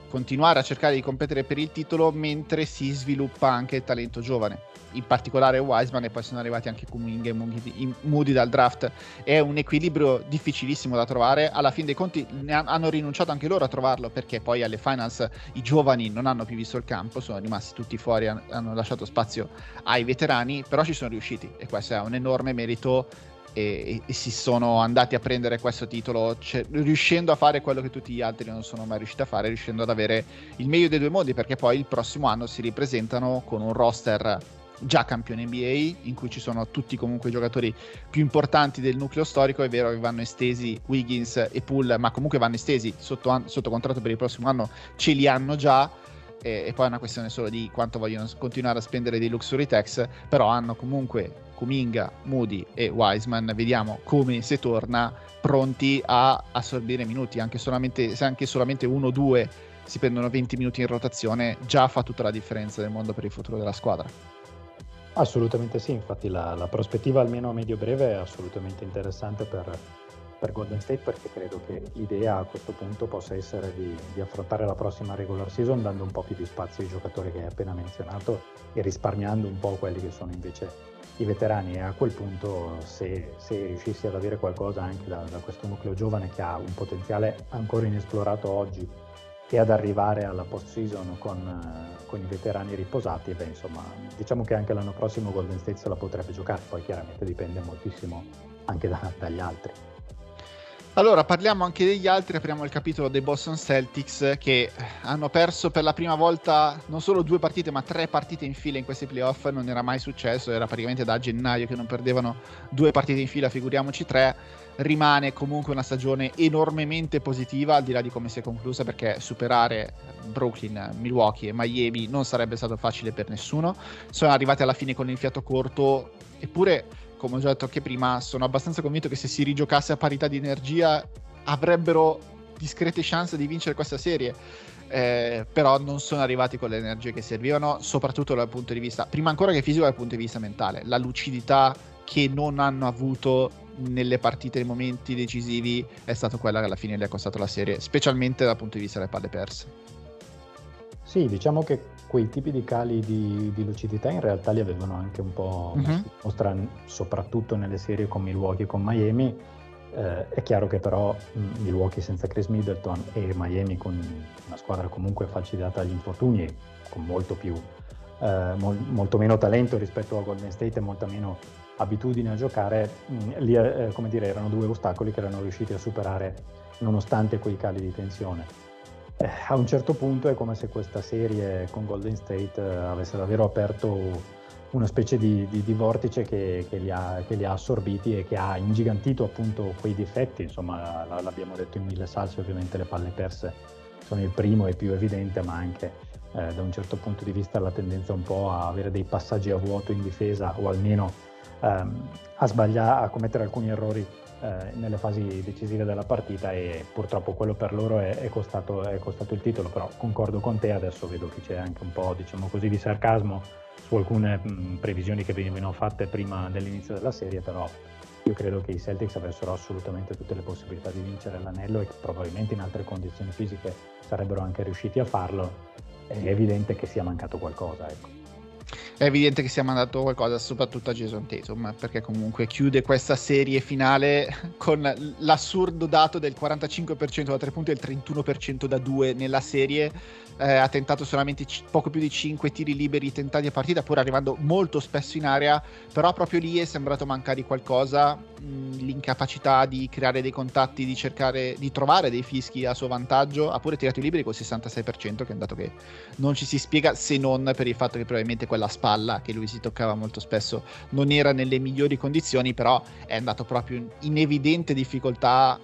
continuare a cercare di competere per il titolo mentre si sviluppa anche il talento giovane, in particolare Wiseman, e poi sono arrivati anche Kuminga e Moody, Moody dal draft. È un equilibrio difficilissimo da trovare. Alla fin dei conti ne hanno rinunciato anche loro a trovarlo, perché poi alle finals i giovani non hanno più visto il campo, sono rimasti tutti fuori, hanno lasciato spazio ai veterani, però ci sono riusciti, e questo è un enorme merito. E, e si sono andati a prendere questo titolo, cioè, riuscendo a fare quello che tutti gli altri non sono mai riusciti a fare, riuscendo ad avere il meglio dei due mondi, perché poi il prossimo anno si ripresentano con un roster già campione N B A, in cui ci sono tutti comunque i giocatori più importanti del nucleo storico. È vero che vanno estesi Wiggins e Poole, ma comunque vanno estesi sotto, an- sotto contratto per il prossimo anno, ce li hanno già, e, e poi è una questione solo di quanto vogliono continuare a spendere dei luxury tax, però hanno comunque Kuminga, Moody e Wiseman, vediamo come se torna, pronti a assorbire minuti, anche solamente, se anche solamente uno o due si prendono venti minuti in rotazione, già fa tutta la differenza del mondo per il futuro della squadra. Assolutamente sì, infatti la, la prospettiva almeno a medio breve è assolutamente interessante per, per Golden State, perché credo che l'idea a questo punto possa essere di, di affrontare la prossima regular season dando un po' più di spazio ai giocatori che hai appena menzionato e risparmiando un po' quelli che sono invece i veterani, e a quel punto se, se riuscissi ad avere qualcosa anche da, da questo nucleo giovane che ha un potenziale ancora inesplorato oggi, e ad arrivare alla post season con, con i veterani riposati, beh, insomma, diciamo che anche l'anno prossimo Golden State se la potrebbe giocare, poi chiaramente dipende moltissimo anche da, dagli altri. Allora, parliamo anche degli altri, apriamo il capitolo dei Boston Celtics, che hanno perso per la prima volta non solo due partite ma tre partite in fila in questi playoff. Non era mai successo, era praticamente da gennaio che non perdevano due partite in fila, figuriamoci tre. Rimane comunque una stagione enormemente positiva, al di là di come si è conclusa, perché superare Brooklyn, Milwaukee e Miami non sarebbe stato facile per nessuno. Sono arrivati alla fine con il fiato corto, eppure, come ho già detto anche prima, sono abbastanza convinto che se si rigiocasse a parità di energia avrebbero discrete chance di vincere questa serie, eh, però non sono arrivati con le energie che servivano, soprattutto dal punto di vista, prima ancora che fisico, dal punto di vista mentale. La lucidità che non hanno avuto nelle partite, nei momenti decisivi, è stato quella che alla fine gli ha costato la serie, specialmente dal punto di vista delle palle perse. Sì, diciamo che quei tipi di cali di, di lucidità in realtà li avevano anche un po' Mm-hmm. mostra, soprattutto nelle serie con Milwaukee e con Miami. Eh, è chiaro che però mh, Milwaukee senza Chris Middleton e Miami con una squadra comunque falcidiata dagli infortuni e con molto più eh, mol, molto meno talento rispetto a Golden State e molta meno abitudine a giocare, mh, lì eh, come dire, erano due ostacoli che erano riusciti a superare nonostante quei cali di tensione. Eh, a un certo punto è come se questa serie con Golden State eh, avesse davvero aperto una specie di, di, di vortice che, che, li ha, che li ha assorbiti e che ha ingigantito appunto quei difetti. Insomma, l'abbiamo detto in mille salse, ovviamente le palle perse sono il primo e più evidente, ma anche eh, da un certo punto di vista la tendenza un po' a avere dei passaggi a vuoto in difesa, o almeno ehm, a sbagliare, a commettere alcuni errori eh, nelle fasi decisive della partita, e purtroppo quello per loro è, è, costato, è costato il titolo. Però concordo con te, adesso vedo che c'è anche un po', diciamo così, di sarcasmo su alcune mh, previsioni che venivano fatte prima dell'inizio della serie, però io credo che i Celtics avessero assolutamente tutte le possibilità di vincere l'anello e che probabilmente in altre condizioni fisiche sarebbero anche riusciti a farlo. È evidente che sia mancato qualcosa, ecco. È evidente che sia mandato qualcosa soprattutto a Jason Tatum, perché comunque chiude questa serie finale con l'assurdo dato del quarantacinque per cento da tre punti e il trentuno per cento da due nella serie. Eh, ha tentato solamente c- poco più di cinque tiri liberi tentati a partita, pur arrivando molto spesso in area, però proprio lì è sembrato mancare qualcosa, mh, l'incapacità di creare dei contatti, di cercare di trovare dei fischi a suo vantaggio. Ha pure tirato i liberi col sessantasei per cento, che è un dato che non ci si spiega, se non per il fatto che probabilmente quella spalla che lui si toccava molto spesso non era nelle migliori condizioni, però è andato proprio in evidente difficoltà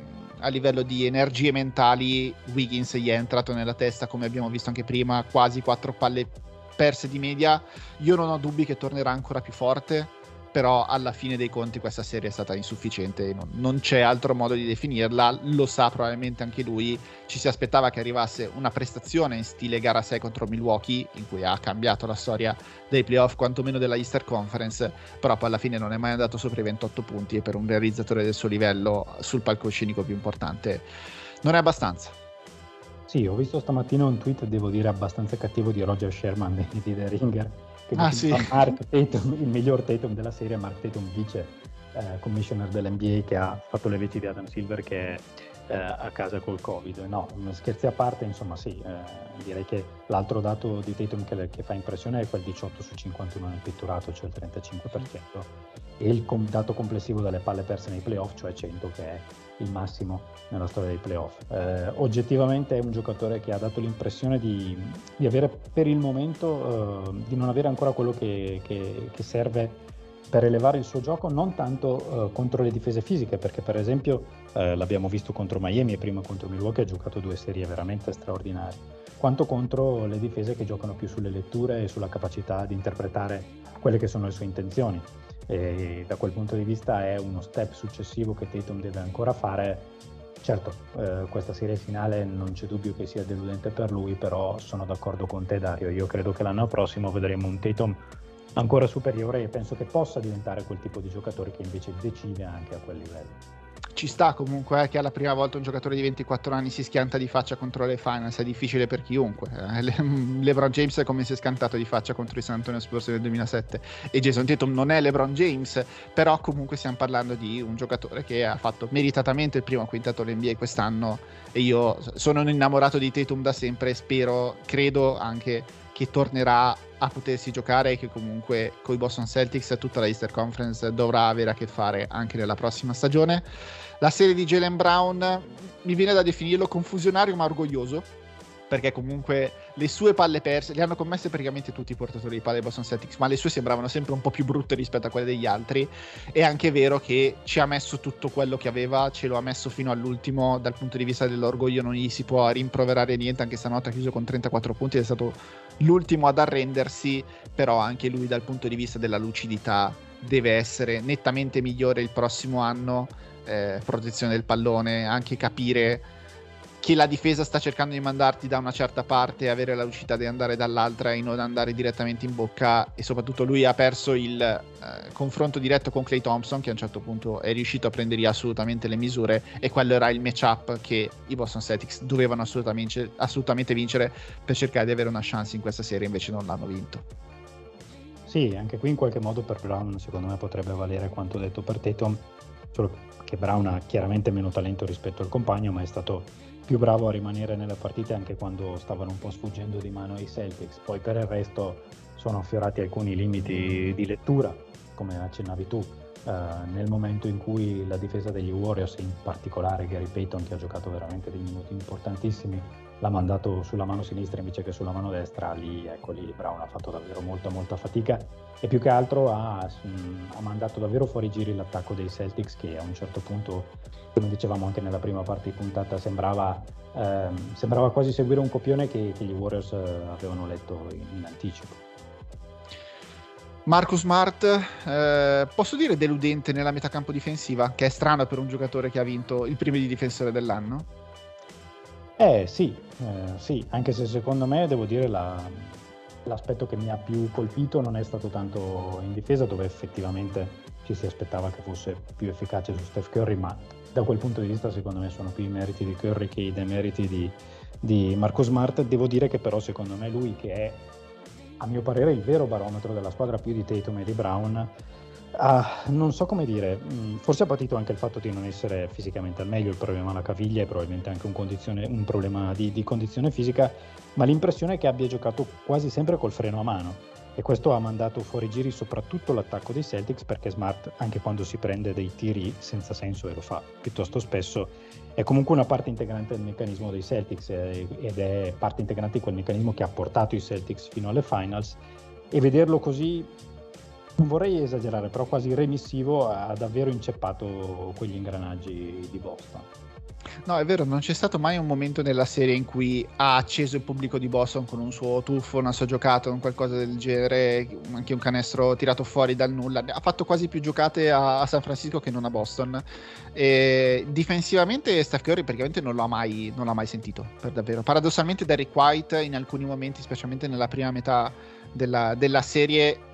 a livello di energie mentali. Wiggins gli è entrato nella testa, come abbiamo visto anche prima, quasi quattro palle perse di media. Io non ho dubbi che tornerà ancora più forte, però alla fine dei conti questa serie è stata insufficiente, non, non c'è altro modo di definirla, lo sa probabilmente anche lui. Ci si aspettava che arrivasse una prestazione in stile gara sei contro Milwaukee, in cui ha cambiato la storia dei playoff, quantomeno della Eastern Conference, però poi alla fine non è mai andato sopra i ventotto punti, e per un realizzatore del suo livello sul palcoscenico più importante non è abbastanza. Sì, ho visto stamattina un tweet, devo dire, abbastanza cattivo di Roger Sherman di, di The Ringer, che ah, diceva sì. Mark Tatum, il miglior Tatum della serie, Mark Tatum vice eh, commissioner dell'N B A, che ha fatto le veci di Adam Silver, che è eh, a casa col Covid. No, scherzi a parte, insomma sì, eh, direi che l'altro dato di Tatum che, che fa impressione è quel diciotto su cinquantuno nel pitturato, cioè il trentacinque per cento, e il com- dato complessivo delle palle perse nei playoff, cioè cento, che è il massimo nella storia dei playoff. Eh, oggettivamente è un giocatore che ha dato l'impressione di, di avere per il momento eh, di non avere ancora quello che, che, che serve per elevare il suo gioco, non tanto eh, contro le difese fisiche, perché per esempio eh, l'abbiamo visto contro Miami e prima contro Milwaukee, ha giocato due serie veramente straordinarie, quanto contro le difese che giocano più sulle letture e sulla capacità di interpretare quelle che sono le sue intenzioni. E da quel punto di vista è uno step successivo che Tatum deve ancora fare. Certo, eh, questa serie finale non c'è dubbio che sia deludente per lui, però sono d'accordo con te, Dario. Io credo che l'anno prossimo vedremo un Tatum ancora superiore e penso che possa diventare quel tipo di giocatore che invece decide anche a quel livello. Ci sta comunque eh, che alla prima volta un giocatore di ventiquattro anni si schianta di faccia contro le finals, è difficile per chiunque. eh, Le- LeBron James è come si è schiantato di faccia contro i San Antonio Spurs nel duemilasette e Jason Tatum non è LeBron James, però comunque stiamo parlando di un giocatore che ha fatto meritatamente il primo quintetto all'N B A quest'anno e io sono un innamorato di Tatum da sempre e spero, credo anche che tornerà a potersi giocare e che comunque con i Boston Celtics tutta la Eastern Conference dovrà avere a che fare anche nella prossima stagione. La serie di Jaylen Brown mi viene da definirlo confusionario ma orgoglioso, perché comunque le sue palle perse le hanno commesse praticamente tutti i portatori di palle dei Boston Celtics, ma le sue sembravano sempre un po' più brutte rispetto a quelle degli altri. È anche vero che ci ha messo tutto quello che aveva, ce lo ha messo fino all'ultimo. Dal punto di vista dell'orgoglio non gli si può rimproverare niente, anche stanotte ha chiuso con trentaquattro punti ed è stato l'ultimo ad arrendersi, però anche lui dal punto di vista della lucidità deve essere nettamente migliore il prossimo anno. Eh, protezione del pallone, anche capire che la difesa sta cercando di mandarti da una certa parte e avere la lucidità di andare dall'altra e non andare direttamente in bocca. E soprattutto lui ha perso il eh, confronto diretto con Klay Thompson, che a un certo punto è riuscito a prendere assolutamente le misure, e quello era il matchup che i Boston Celtics dovevano assolutamente, assolutamente vincere per cercare di avere una chance in questa serie, invece non l'hanno vinto. Sì, anche qui in qualche modo per Brown secondo me potrebbe valere quanto detto per Tatum, solo che Brown ha chiaramente meno talento rispetto al compagno, ma è stato più bravo a rimanere nelle partite anche quando stavano un po' sfuggendo di mano ai Celtics. Poi per il resto sono affiorati alcuni limiti di lettura, come accennavi tu, eh, nel momento in cui la difesa degli Warriors, in particolare Gary Payton, che ha giocato veramente dei minuti importantissimi, l'ha mandato sulla mano sinistra invece che sulla mano destra. Lì, ecco, lì Brown ha fatto davvero molta molta fatica e più che altro ha, mh, ha mandato davvero fuori giri l'attacco dei Celtics, che a un certo punto, come dicevamo anche nella prima parte di puntata, sembrava, ehm, sembrava quasi seguire un copione che, che gli Warriors eh, avevano letto in, in anticipo. Marcus Smart, eh, posso dire deludente nella metacampo difensiva, che è strano per un giocatore che ha vinto il premio di difensore dell'anno? Eh sì, eh, sì, anche se secondo me devo dire la, l'aspetto che mi ha più colpito non è stato tanto in difesa, dove effettivamente ci si aspettava che fosse più efficace su Steph Curry, ma da quel punto di vista secondo me sono più i meriti di Curry che i demeriti di, di Marcus Smart. Devo dire che però secondo me lui, che è a mio parere il vero barometro della squadra più di Tatum e di Brown, Ah, non so come dire, forse ha patito anche il fatto di non essere fisicamente al meglio, il problema alla caviglia e probabilmente anche un, condizione, un problema di, di condizione fisica, ma l'impressione è che abbia giocato quasi sempre col freno a mano, e questo ha mandato fuori giri soprattutto l'attacco dei Celtics, perché Smart, anche quando si prende dei tiri senza senso, e lo fa piuttosto spesso, è comunque una parte integrante del meccanismo dei Celtics eh, ed è parte integrante di quel meccanismo che ha portato i Celtics fino alle finals, e vederlo così, non vorrei esagerare, però quasi remissivo, ha davvero inceppato quegli ingranaggi di Boston. No, è vero, non c'è stato mai un momento nella serie in cui ha acceso il pubblico di Boston con un suo tuffo, una sua giocata, un qualcosa del genere, anche un canestro tirato fuori dal nulla. Ha fatto quasi più giocate a, a San Francisco che non a Boston. E difensivamente Steph Curry praticamente non l'ha mai, non l'ha mai sentito, per davvero. Paradossalmente Derrick White in alcuni momenti, specialmente nella prima metà della, della serie,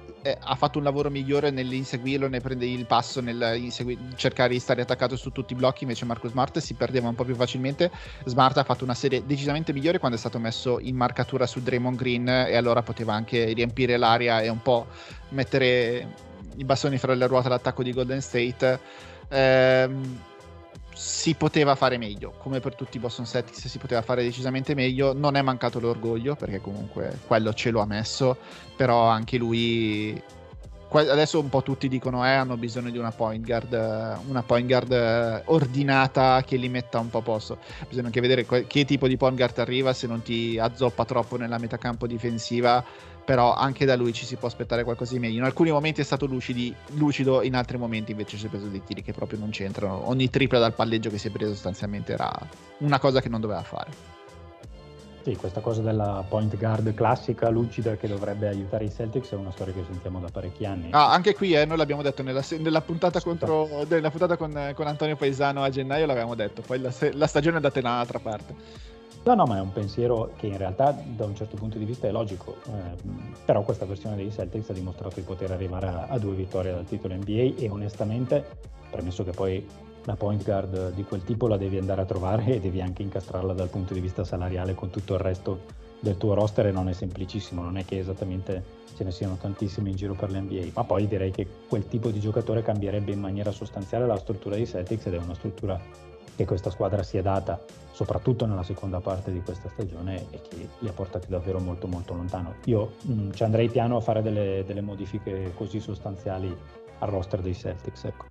eh, ha fatto un lavoro migliore nell'inseguirlo, nel prendere il passo, nel insegui- cercare di stare attaccato su tutti i blocchi. Invece Marcus Smart si perdeva un po' più facilmente. Smart ha fatto una serie decisamente migliore quando è stato messo in marcatura su Draymond Green, e allora poteva anche riempire l'area e un po' mettere i bastoni fra le ruote all'attacco di Golden State. Ehm, si poteva fare meglio, come per tutti i Boston Celtics si poteva fare decisamente meglio. Non è mancato l'orgoglio, perché comunque quello ce lo ha messo, però anche lui adesso un po' tutti dicono eh hanno bisogno di una point guard una point guard ordinata che li metta un po' a posto. Bisogna anche vedere che tipo di point guard arriva, se non ti azzoppa troppo nella metacampo difensiva, però anche da lui ci si può aspettare qualcosa di meglio. In alcuni momenti è stato lucidi, lucido, in altri momenti invece si è preso dei tiri che proprio non c'entrano. Ogni tripla dal palleggio che si è preso sostanzialmente era una cosa che non doveva fare. Sì, questa cosa della point guard classica, lucida, che dovrebbe aiutare i Celtics è una storia che sentiamo da parecchi anni. Ah, anche qui eh, noi l'abbiamo detto nella, nella puntata contro nella puntata con, con Antonio Paesano a gennaio, l'avevamo detto, poi la, la stagione è andata in un'altra parte. No, no, ma è un pensiero che in realtà da un certo punto di vista è logico, eh, però questa versione dei Celtics ha dimostrato di poter arrivare a, a due vittorie dal titolo N B A, e onestamente, premesso che poi la point guard di quel tipo la devi andare a trovare e devi anche incastrarla dal punto di vista salariale con tutto il resto del tuo roster, e non è semplicissimo, non è che esattamente ce ne siano tantissimi in giro per l'N B A, ma poi direi che quel tipo di giocatore cambierebbe in maniera sostanziale la struttura dei Celtics, ed è una struttura che questa squadra si è data soprattutto nella seconda parte di questa stagione e che li ha portati davvero molto molto lontano. Io mh, ci andrei piano a fare delle, delle modifiche così sostanziali al roster dei Celtics, ecco.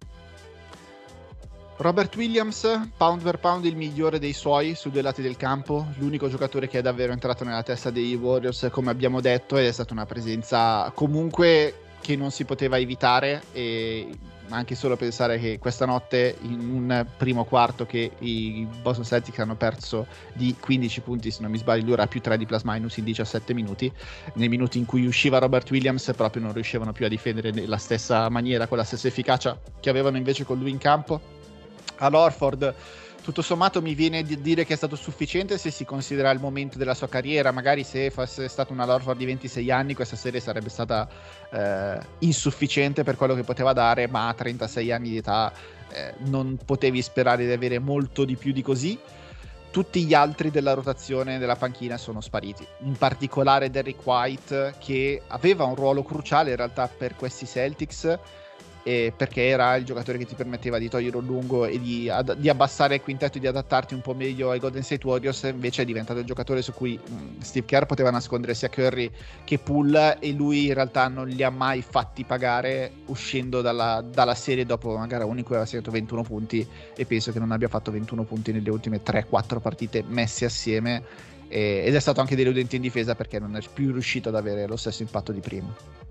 Robert Williams, pound per pound il migliore dei suoi su due lati del campo, l'unico giocatore che è davvero entrato nella testa dei Warriors, come abbiamo detto, ed è stata una presenza comunque che non si poteva evitare, e anche solo pensare che questa notte, in un primo quarto che i Boston Celtics hanno perso di quindici punti, se non mi sbaglio lui era più tre di plus minus in diciassette minuti, nei minuti in cui usciva Robert Williams proprio non riuscivano più a difendere nella stessa maniera, con la stessa efficacia che avevano invece con lui in campo. All'Horford tutto sommato mi viene di dire che è stato sufficiente se si considera il momento della sua carriera. Magari se fosse stato una Horford di ventisei anni questa serie sarebbe stata eh, insufficiente per quello che poteva dare, ma a trentasei anni di età eh, non potevi sperare di avere molto di più di così. Tutti gli altri della rotazione della panchina sono spariti, in particolare Derrick White, che aveva un ruolo cruciale in realtà per questi Celtics, e perché era il giocatore che ti permetteva di togliere un lungo e di, ad, di abbassare il quintetto e di adattarti un po' meglio ai Golden State Warriors. Invece è diventato il giocatore su cui mh, Steve Kerr poteva nascondere sia Curry che Poole, e lui in realtà non li ha mai fatti pagare uscendo dalla, dalla serie dopo una gara unica aveva segnato ventuno punti, e penso che non abbia fatto ventuno punti nelle ultime tre quattro partite messe assieme, e, ed è stato anche deludente in difesa perché non è più riuscito ad avere lo stesso impatto di prima.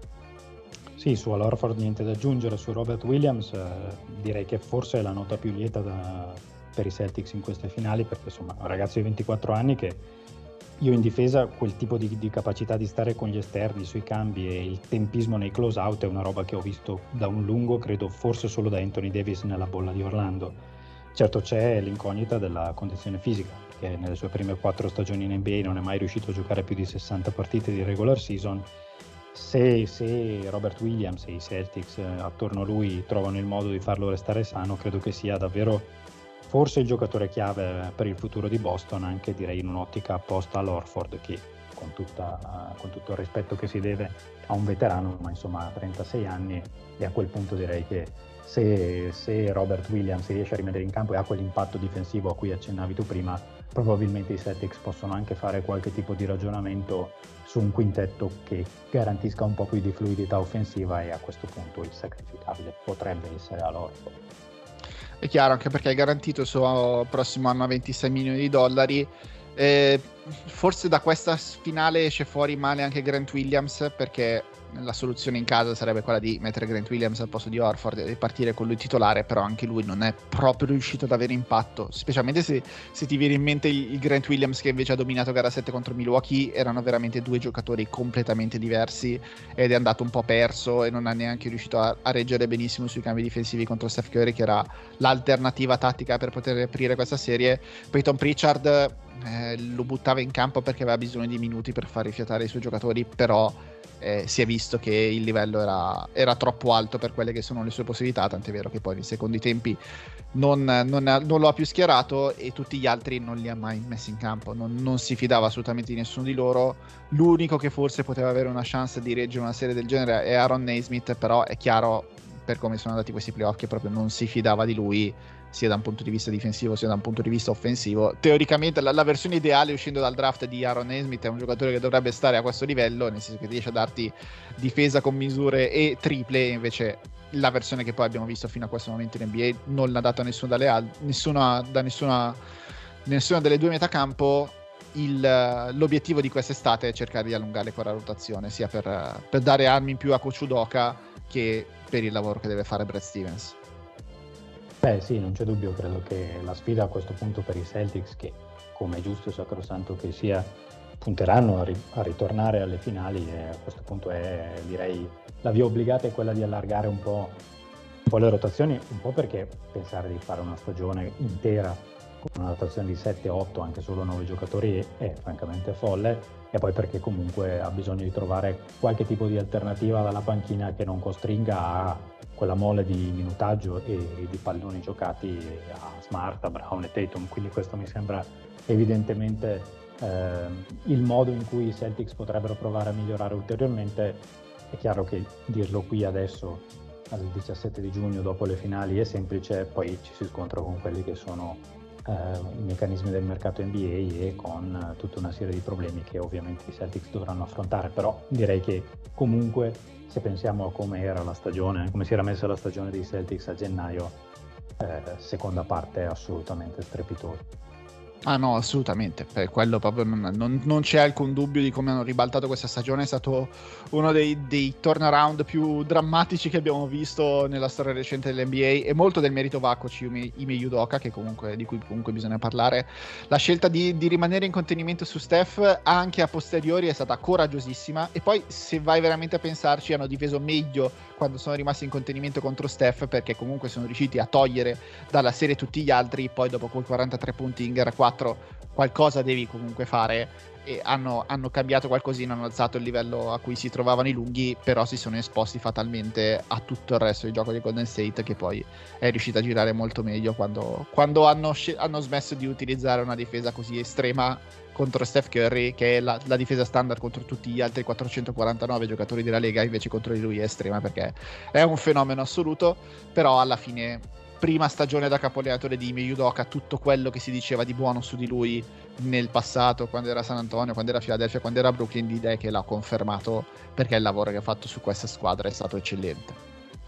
Sì, su Al-Horford niente da aggiungere. Su Robert Williams eh, direi che forse è la nota più lieta da, per i Celtics in queste finali, perché insomma è un ragazzo di ventiquattro anni che io in difesa quel tipo di, di capacità di stare con gli esterni sui cambi e il tempismo nei close out è una roba che ho visto da un lungo, credo forse solo da Anthony Davis nella bolla di Orlando. Certo c'è l'incognita della condizione fisica, perché nelle sue prime quattro stagioni in N B A non è mai riuscito a giocare più di sessanta partite di regular season. Se, se Robert Williams e i Celtics eh, attorno a lui trovano il modo di farlo restare sano, credo che sia davvero forse il giocatore chiave per il futuro di Boston, anche direi in un'ottica apposta all'Horford, che con, tutta, con tutto il rispetto che si deve a un veterano, ma insomma ha trentasei anni, e a quel punto direi che se, se Robert Williams riesce a rimettere in campo e ha quell'impatto difensivo a cui accennavi tu prima, probabilmente i Celtics possono anche fare qualche tipo di ragionamento su un quintetto che garantisca un po' più di fluidità offensiva, e a questo punto il sacrificabile potrebbe essere all'Horford. È chiaro, anche perché è garantito il suo prossimo anno a ventisei milioni di dollari. Eh, forse da questa finale esce fuori male anche Grant Williams, perché la soluzione in casa sarebbe quella di mettere Grant Williams al posto di Horford e partire con lui titolare, però anche lui non è proprio riuscito ad avere impatto, specialmente se, se ti viene in mente il, il Grant Williams che invece ha dominato gara sette contro Milwaukee. Erano veramente due giocatori completamente diversi, ed è andato un po' perso e non ha neanche riuscito a, a reggere benissimo sui cambi difensivi contro Steph Curry, che era l'alternativa tattica per poter aprire questa serie. Peyton Pritchard eh, lo buttava in campo perché aveva bisogno di minuti per far rifiatare i suoi giocatori, però eh, si è visto che il livello era, era troppo alto per quelle che sono le sue possibilità, tant'è vero che poi nei secondi tempi non, non, non lo ha più schierato e tutti gli altri non li ha mai messi in campo, non, non si fidava assolutamente di nessuno di loro. L'unico che forse poteva avere una chance di reggere una serie del genere è Aaron Naismith, però è chiaro per come sono andati questi playoff che proprio non si fidava di lui, sia da un punto di vista difensivo sia da un punto di vista offensivo. Teoricamente la, la versione ideale uscendo dal draft di Aaron Naismith è un giocatore che dovrebbe stare a questo livello, nel senso che riesce a darti difesa con misure e triple, e invece la versione che poi abbiamo visto fino a questo momento in N B A non l'ha data nessuno dalle al- nessuna, da nessuna, nessuna delle due metacampo. Il, l'obiettivo di quest'estate è cercare di allungare quella rotazione, sia per, per dare armi in più a Coach Udoka che per il lavoro che deve fare Brad Stevens. Beh sì, non c'è dubbio, credo che la sfida a questo punto per i Celtics, che come è giusto e sacrosanto che sia, punteranno a, ri- a ritornare alle finali, e a questo punto è, direi, la via obbligata è quella di allargare un po', un po' le rotazioni, un po' perché pensare di fare una stagione intera con una rotazione di sette otto, anche solo nove giocatori, è, è francamente folle, e poi perché comunque ha bisogno di trovare qualche tipo di alternativa dalla panchina che non costringa a quella mole di minutaggio e, e di palloni giocati a Smart, a Brown e Tatum. Quindi questo mi sembra evidentemente eh, il modo in cui i Celtics potrebbero provare a migliorare ulteriormente. È chiaro che dirlo qui adesso, al diciassette di giugno, dopo le finali, è semplice, poi ci si scontra con quelli che sono eh, i meccanismi del mercato N B A e con eh, tutta una serie di problemi che ovviamente i Celtics dovranno affrontare. Però direi che comunque, se pensiamo a come era la stagione, come si era messa la stagione dei Celtics a gennaio, eh, seconda parte è assolutamente strepitosa. Ah no, assolutamente, per quello proprio non, non, non c'è alcun dubbio di come hanno ribaltato questa stagione. È stato uno dei, dei turnaround più drammatici che abbiamo visto nella storia recente dell'N B A, e molto del merito va a coach Ime, Ime Udoka, che comunque, di cui comunque bisogna parlare. La scelta di, di rimanere in contenimento su Steph anche a posteriori è stata coraggiosissima, e poi se vai veramente a pensarci hanno difeso meglio quando sono rimasti in contenimento contro Steph, perché comunque sono riusciti a togliere dalla serie tutti gli altri. Poi dopo quel quarantatré punti in gara quattro qualcosa devi comunque fare, e hanno, hanno cambiato qualcosina, hanno alzato il livello a cui si trovavano i lunghi, però si sono esposti fatalmente a tutto il resto del gioco di Golden State, che poi è riuscita a girare molto meglio quando, quando hanno, sc- hanno smesso di utilizzare una difesa così estrema contro Steph Curry, che è la, la difesa standard contro tutti gli altri quattrocentoquarantanove giocatori della Lega, invece contro di lui è estrema perché è un fenomeno assoluto. Però alla fine, prima stagione da capoallenatore di Ime Udoka, tutto quello che si diceva di buono su di lui nel passato, quando era a San Antonio, quando era a Philadelphia, quando era a Brooklyn, direi che l'ha confermato, perché il lavoro che ha fatto su questa squadra è stato eccellente.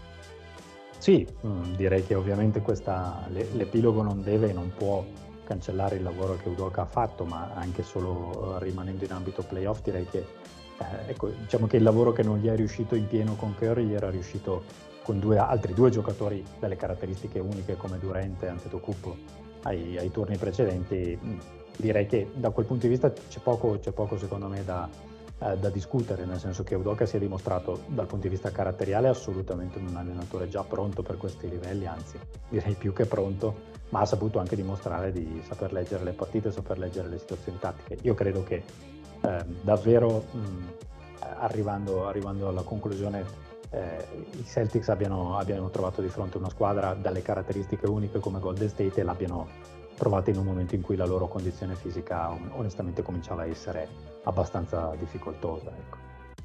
Sì, direi che ovviamente questa, l'epilogo non deve e non può cancellare il lavoro che Udoka ha fatto, ma anche solo rimanendo in ambito playoff, direi che eh, ecco, diciamo che il lavoro che non gli è riuscito in pieno con Curry gli era riuscito con due, altri due giocatori dalle caratteristiche uniche come Durant e Antetokounmpo ai, ai turni precedenti. Direi che da quel punto di vista c'è poco, c'è poco secondo me da, eh, da discutere, nel senso che Udoka si è dimostrato dal punto di vista caratteriale assolutamente un allenatore già pronto per questi livelli, anzi direi più che pronto, ma ha saputo anche dimostrare di saper leggere le partite, saper leggere le situazioni tattiche. Io credo che eh, davvero mh, arrivando, arrivando alla conclusione Eh, i Celtics abbiano, abbiano trovato di fronte una squadra dalle caratteristiche uniche come Golden State, e l'abbiano trovata in un momento in cui la loro condizione fisica onestamente cominciava a essere abbastanza difficoltosa, ecco.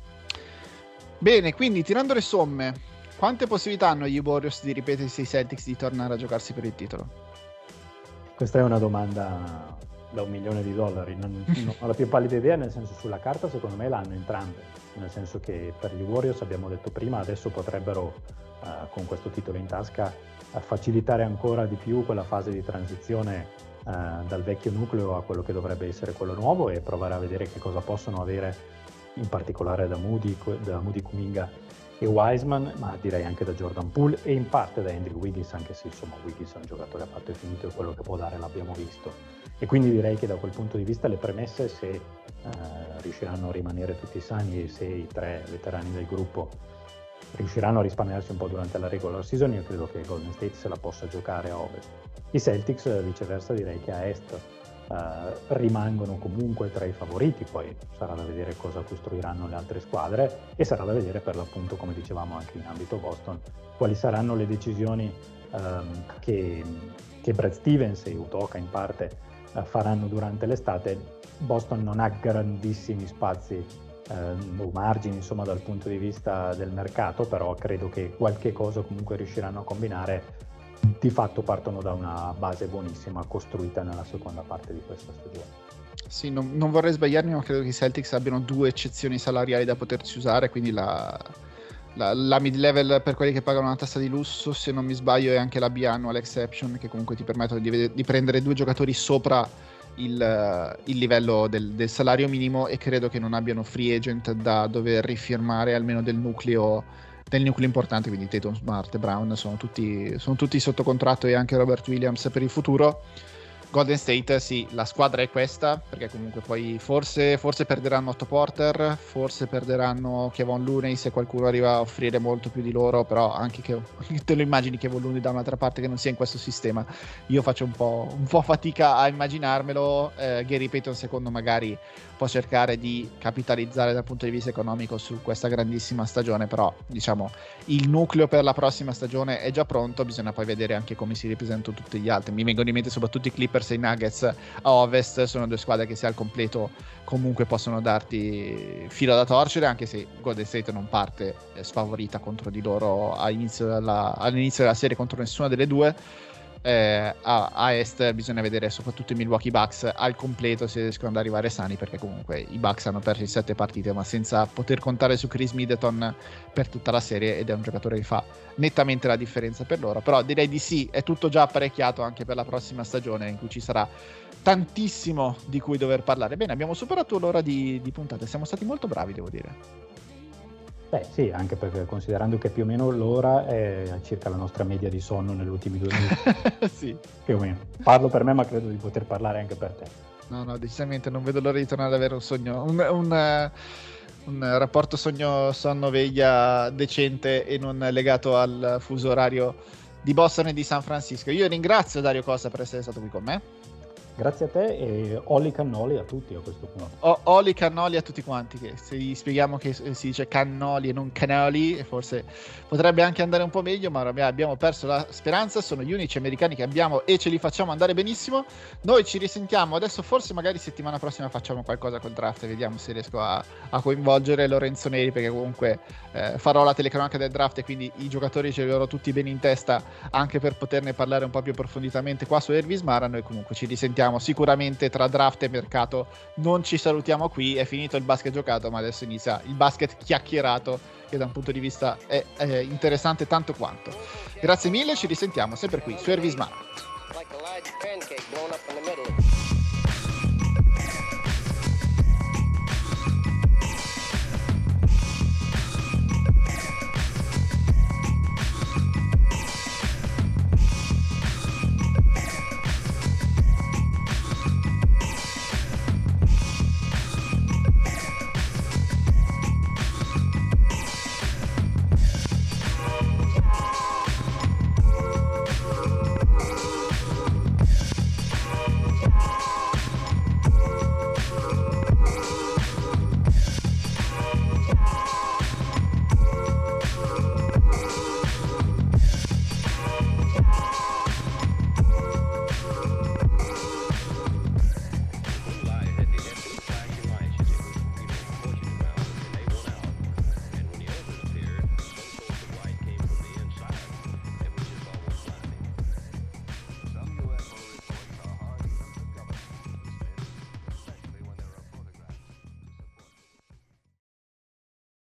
Bene, quindi tirando le somme, quante possibilità hanno gli Warriors di ripetersi i Celtics di tornare a giocarsi per il titolo? Questa è una domanda da un milione di dollari, non, non ho la più pallida idea, nel senso, sulla carta secondo me l'hanno entrambe, nel senso che per gli Warriors, abbiamo detto prima, adesso potrebbero uh, con questo titolo in tasca uh, facilitare ancora di più quella fase di transizione uh, dal vecchio nucleo a quello che dovrebbe essere quello nuovo, e provare a vedere che cosa possono avere in particolare da Moody, da Moody Kuminga e Wiseman, ma direi anche da Jordan Poole e in parte da Andrew Wiggins, anche se insomma Wiggins è un giocatore a fatto e finito e quello che può dare l'abbiamo visto. E quindi direi che da quel punto di vista le premesse, se eh, riusciranno a rimanere tutti sani e se i tre veterani del gruppo riusciranno a risparmiarsi un po' durante la regular season, io credo che Golden State se la possa giocare a ovest. I Celtics viceversa direi che a est eh, rimangono comunque tra i favoriti, poi sarà da vedere cosa costruiranno le altre squadre e sarà da vedere per l'appunto, come dicevamo anche in ambito Boston, quali saranno le decisioni ehm, che, che Brad Stevens e Udoka in parte eh, faranno durante l'estate. Boston non ha grandissimi spazi Ehm, o margini insomma dal punto di vista del mercato, però credo che qualche cosa comunque riusciranno a combinare. Di fatto partono da una base buonissima costruita nella seconda parte di questa stagione. Sì, non, non vorrei sbagliarmi, ma credo che i Celtics abbiano due eccezioni salariali da poterci usare, quindi la, la, la mid-level per quelli che pagano una tassa di lusso, se non mi sbaglio, è anche la biannual exception, che comunque ti permettono di, di prendere due giocatori sopra Il, il livello del, del salario minimo, e credo che non abbiano free agent da dover rifirmare, almeno del nucleo del nucleo importante, quindi Tatum, Smart e Brown sono tutti, sono tutti sotto contratto, e anche Robert Williams per il futuro. Golden State, sì, la squadra è questa, perché comunque poi forse, forse perderanno Otto Porter, forse perderanno Kevon Looney se qualcuno arriva a offrire molto più di loro, però anche che te lo immagini Kevon Looney da un'altra parte che non sia in questo sistema, io faccio un po', un po' fatica a immaginarmelo. eh, Gary Payton secondo magari può cercare di capitalizzare dal punto di vista economico su questa grandissima stagione, però diciamo il nucleo per la prossima stagione è già pronto, bisogna poi vedere anche come si ripresentano tutti gli altri. Mi vengono in mente soprattutto i Clippers e i Nuggets a Ovest, sono due squadre che se al completo comunque possono darti filo da torcere, anche se Golden State non parte sfavorita contro di loro all'inizio della, all'inizio della serie contro nessuna delle due. Eh, a, a Est bisogna vedere soprattutto i Milwaukee Bucks al completo se riescono ad arrivare sani, perché comunque i Bucks hanno perso sette partite ma senza poter contare su Chris Middleton per tutta la serie, ed è un giocatore che fa nettamente la differenza per loro. Però direi di sì, è tutto già apparecchiato anche per la prossima stagione, in cui ci sarà tantissimo di cui dover parlare. Bene, abbiamo superato l'ora di, di puntate, siamo stati molto bravi, devo dire. Beh sì, anche perché considerando che più o meno l'ora è circa la nostra media di sonno negli ultimi due minuti. Sì. Più o meno. Parlo per me, ma credo di poter parlare anche per te. No, no, decisamente non vedo l'ora di tornare ad avere un sogno, un, un, un rapporto sogno-sonno-veglia decente e non legato al fuso orario di Boston e di San Francisco. Io ringrazio Dario Costa per essere stato qui con me. Grazie a te e oli cannoli a tutti a questo punto. O- oli cannoli a tutti quanti, che se gli spieghiamo che si dice cannoli e non canoli, forse potrebbe anche andare un po' meglio, ma abbiamo perso la speranza, sono gli unici americani che abbiamo e ce li facciamo andare benissimo. Noi ci risentiamo adesso, forse magari settimana prossima facciamo qualcosa col draft, vediamo se riesco a, a coinvolgere Lorenzo Neri, perché comunque eh, farò la telecronaca del draft e quindi i giocatori ce li avrò tutti bene in testa, anche per poterne parlare un po' più approfonditamente qua su Ervis Mara. Noi comunque ci risentiamo sicuramente tra draft e mercato, non ci salutiamo qui, è finito il basket giocato, ma adesso inizia il basket chiacchierato, che da un punto di vista è, è interessante tanto quanto. Grazie mille, ci risentiamo sempre qui su Ervis Mara.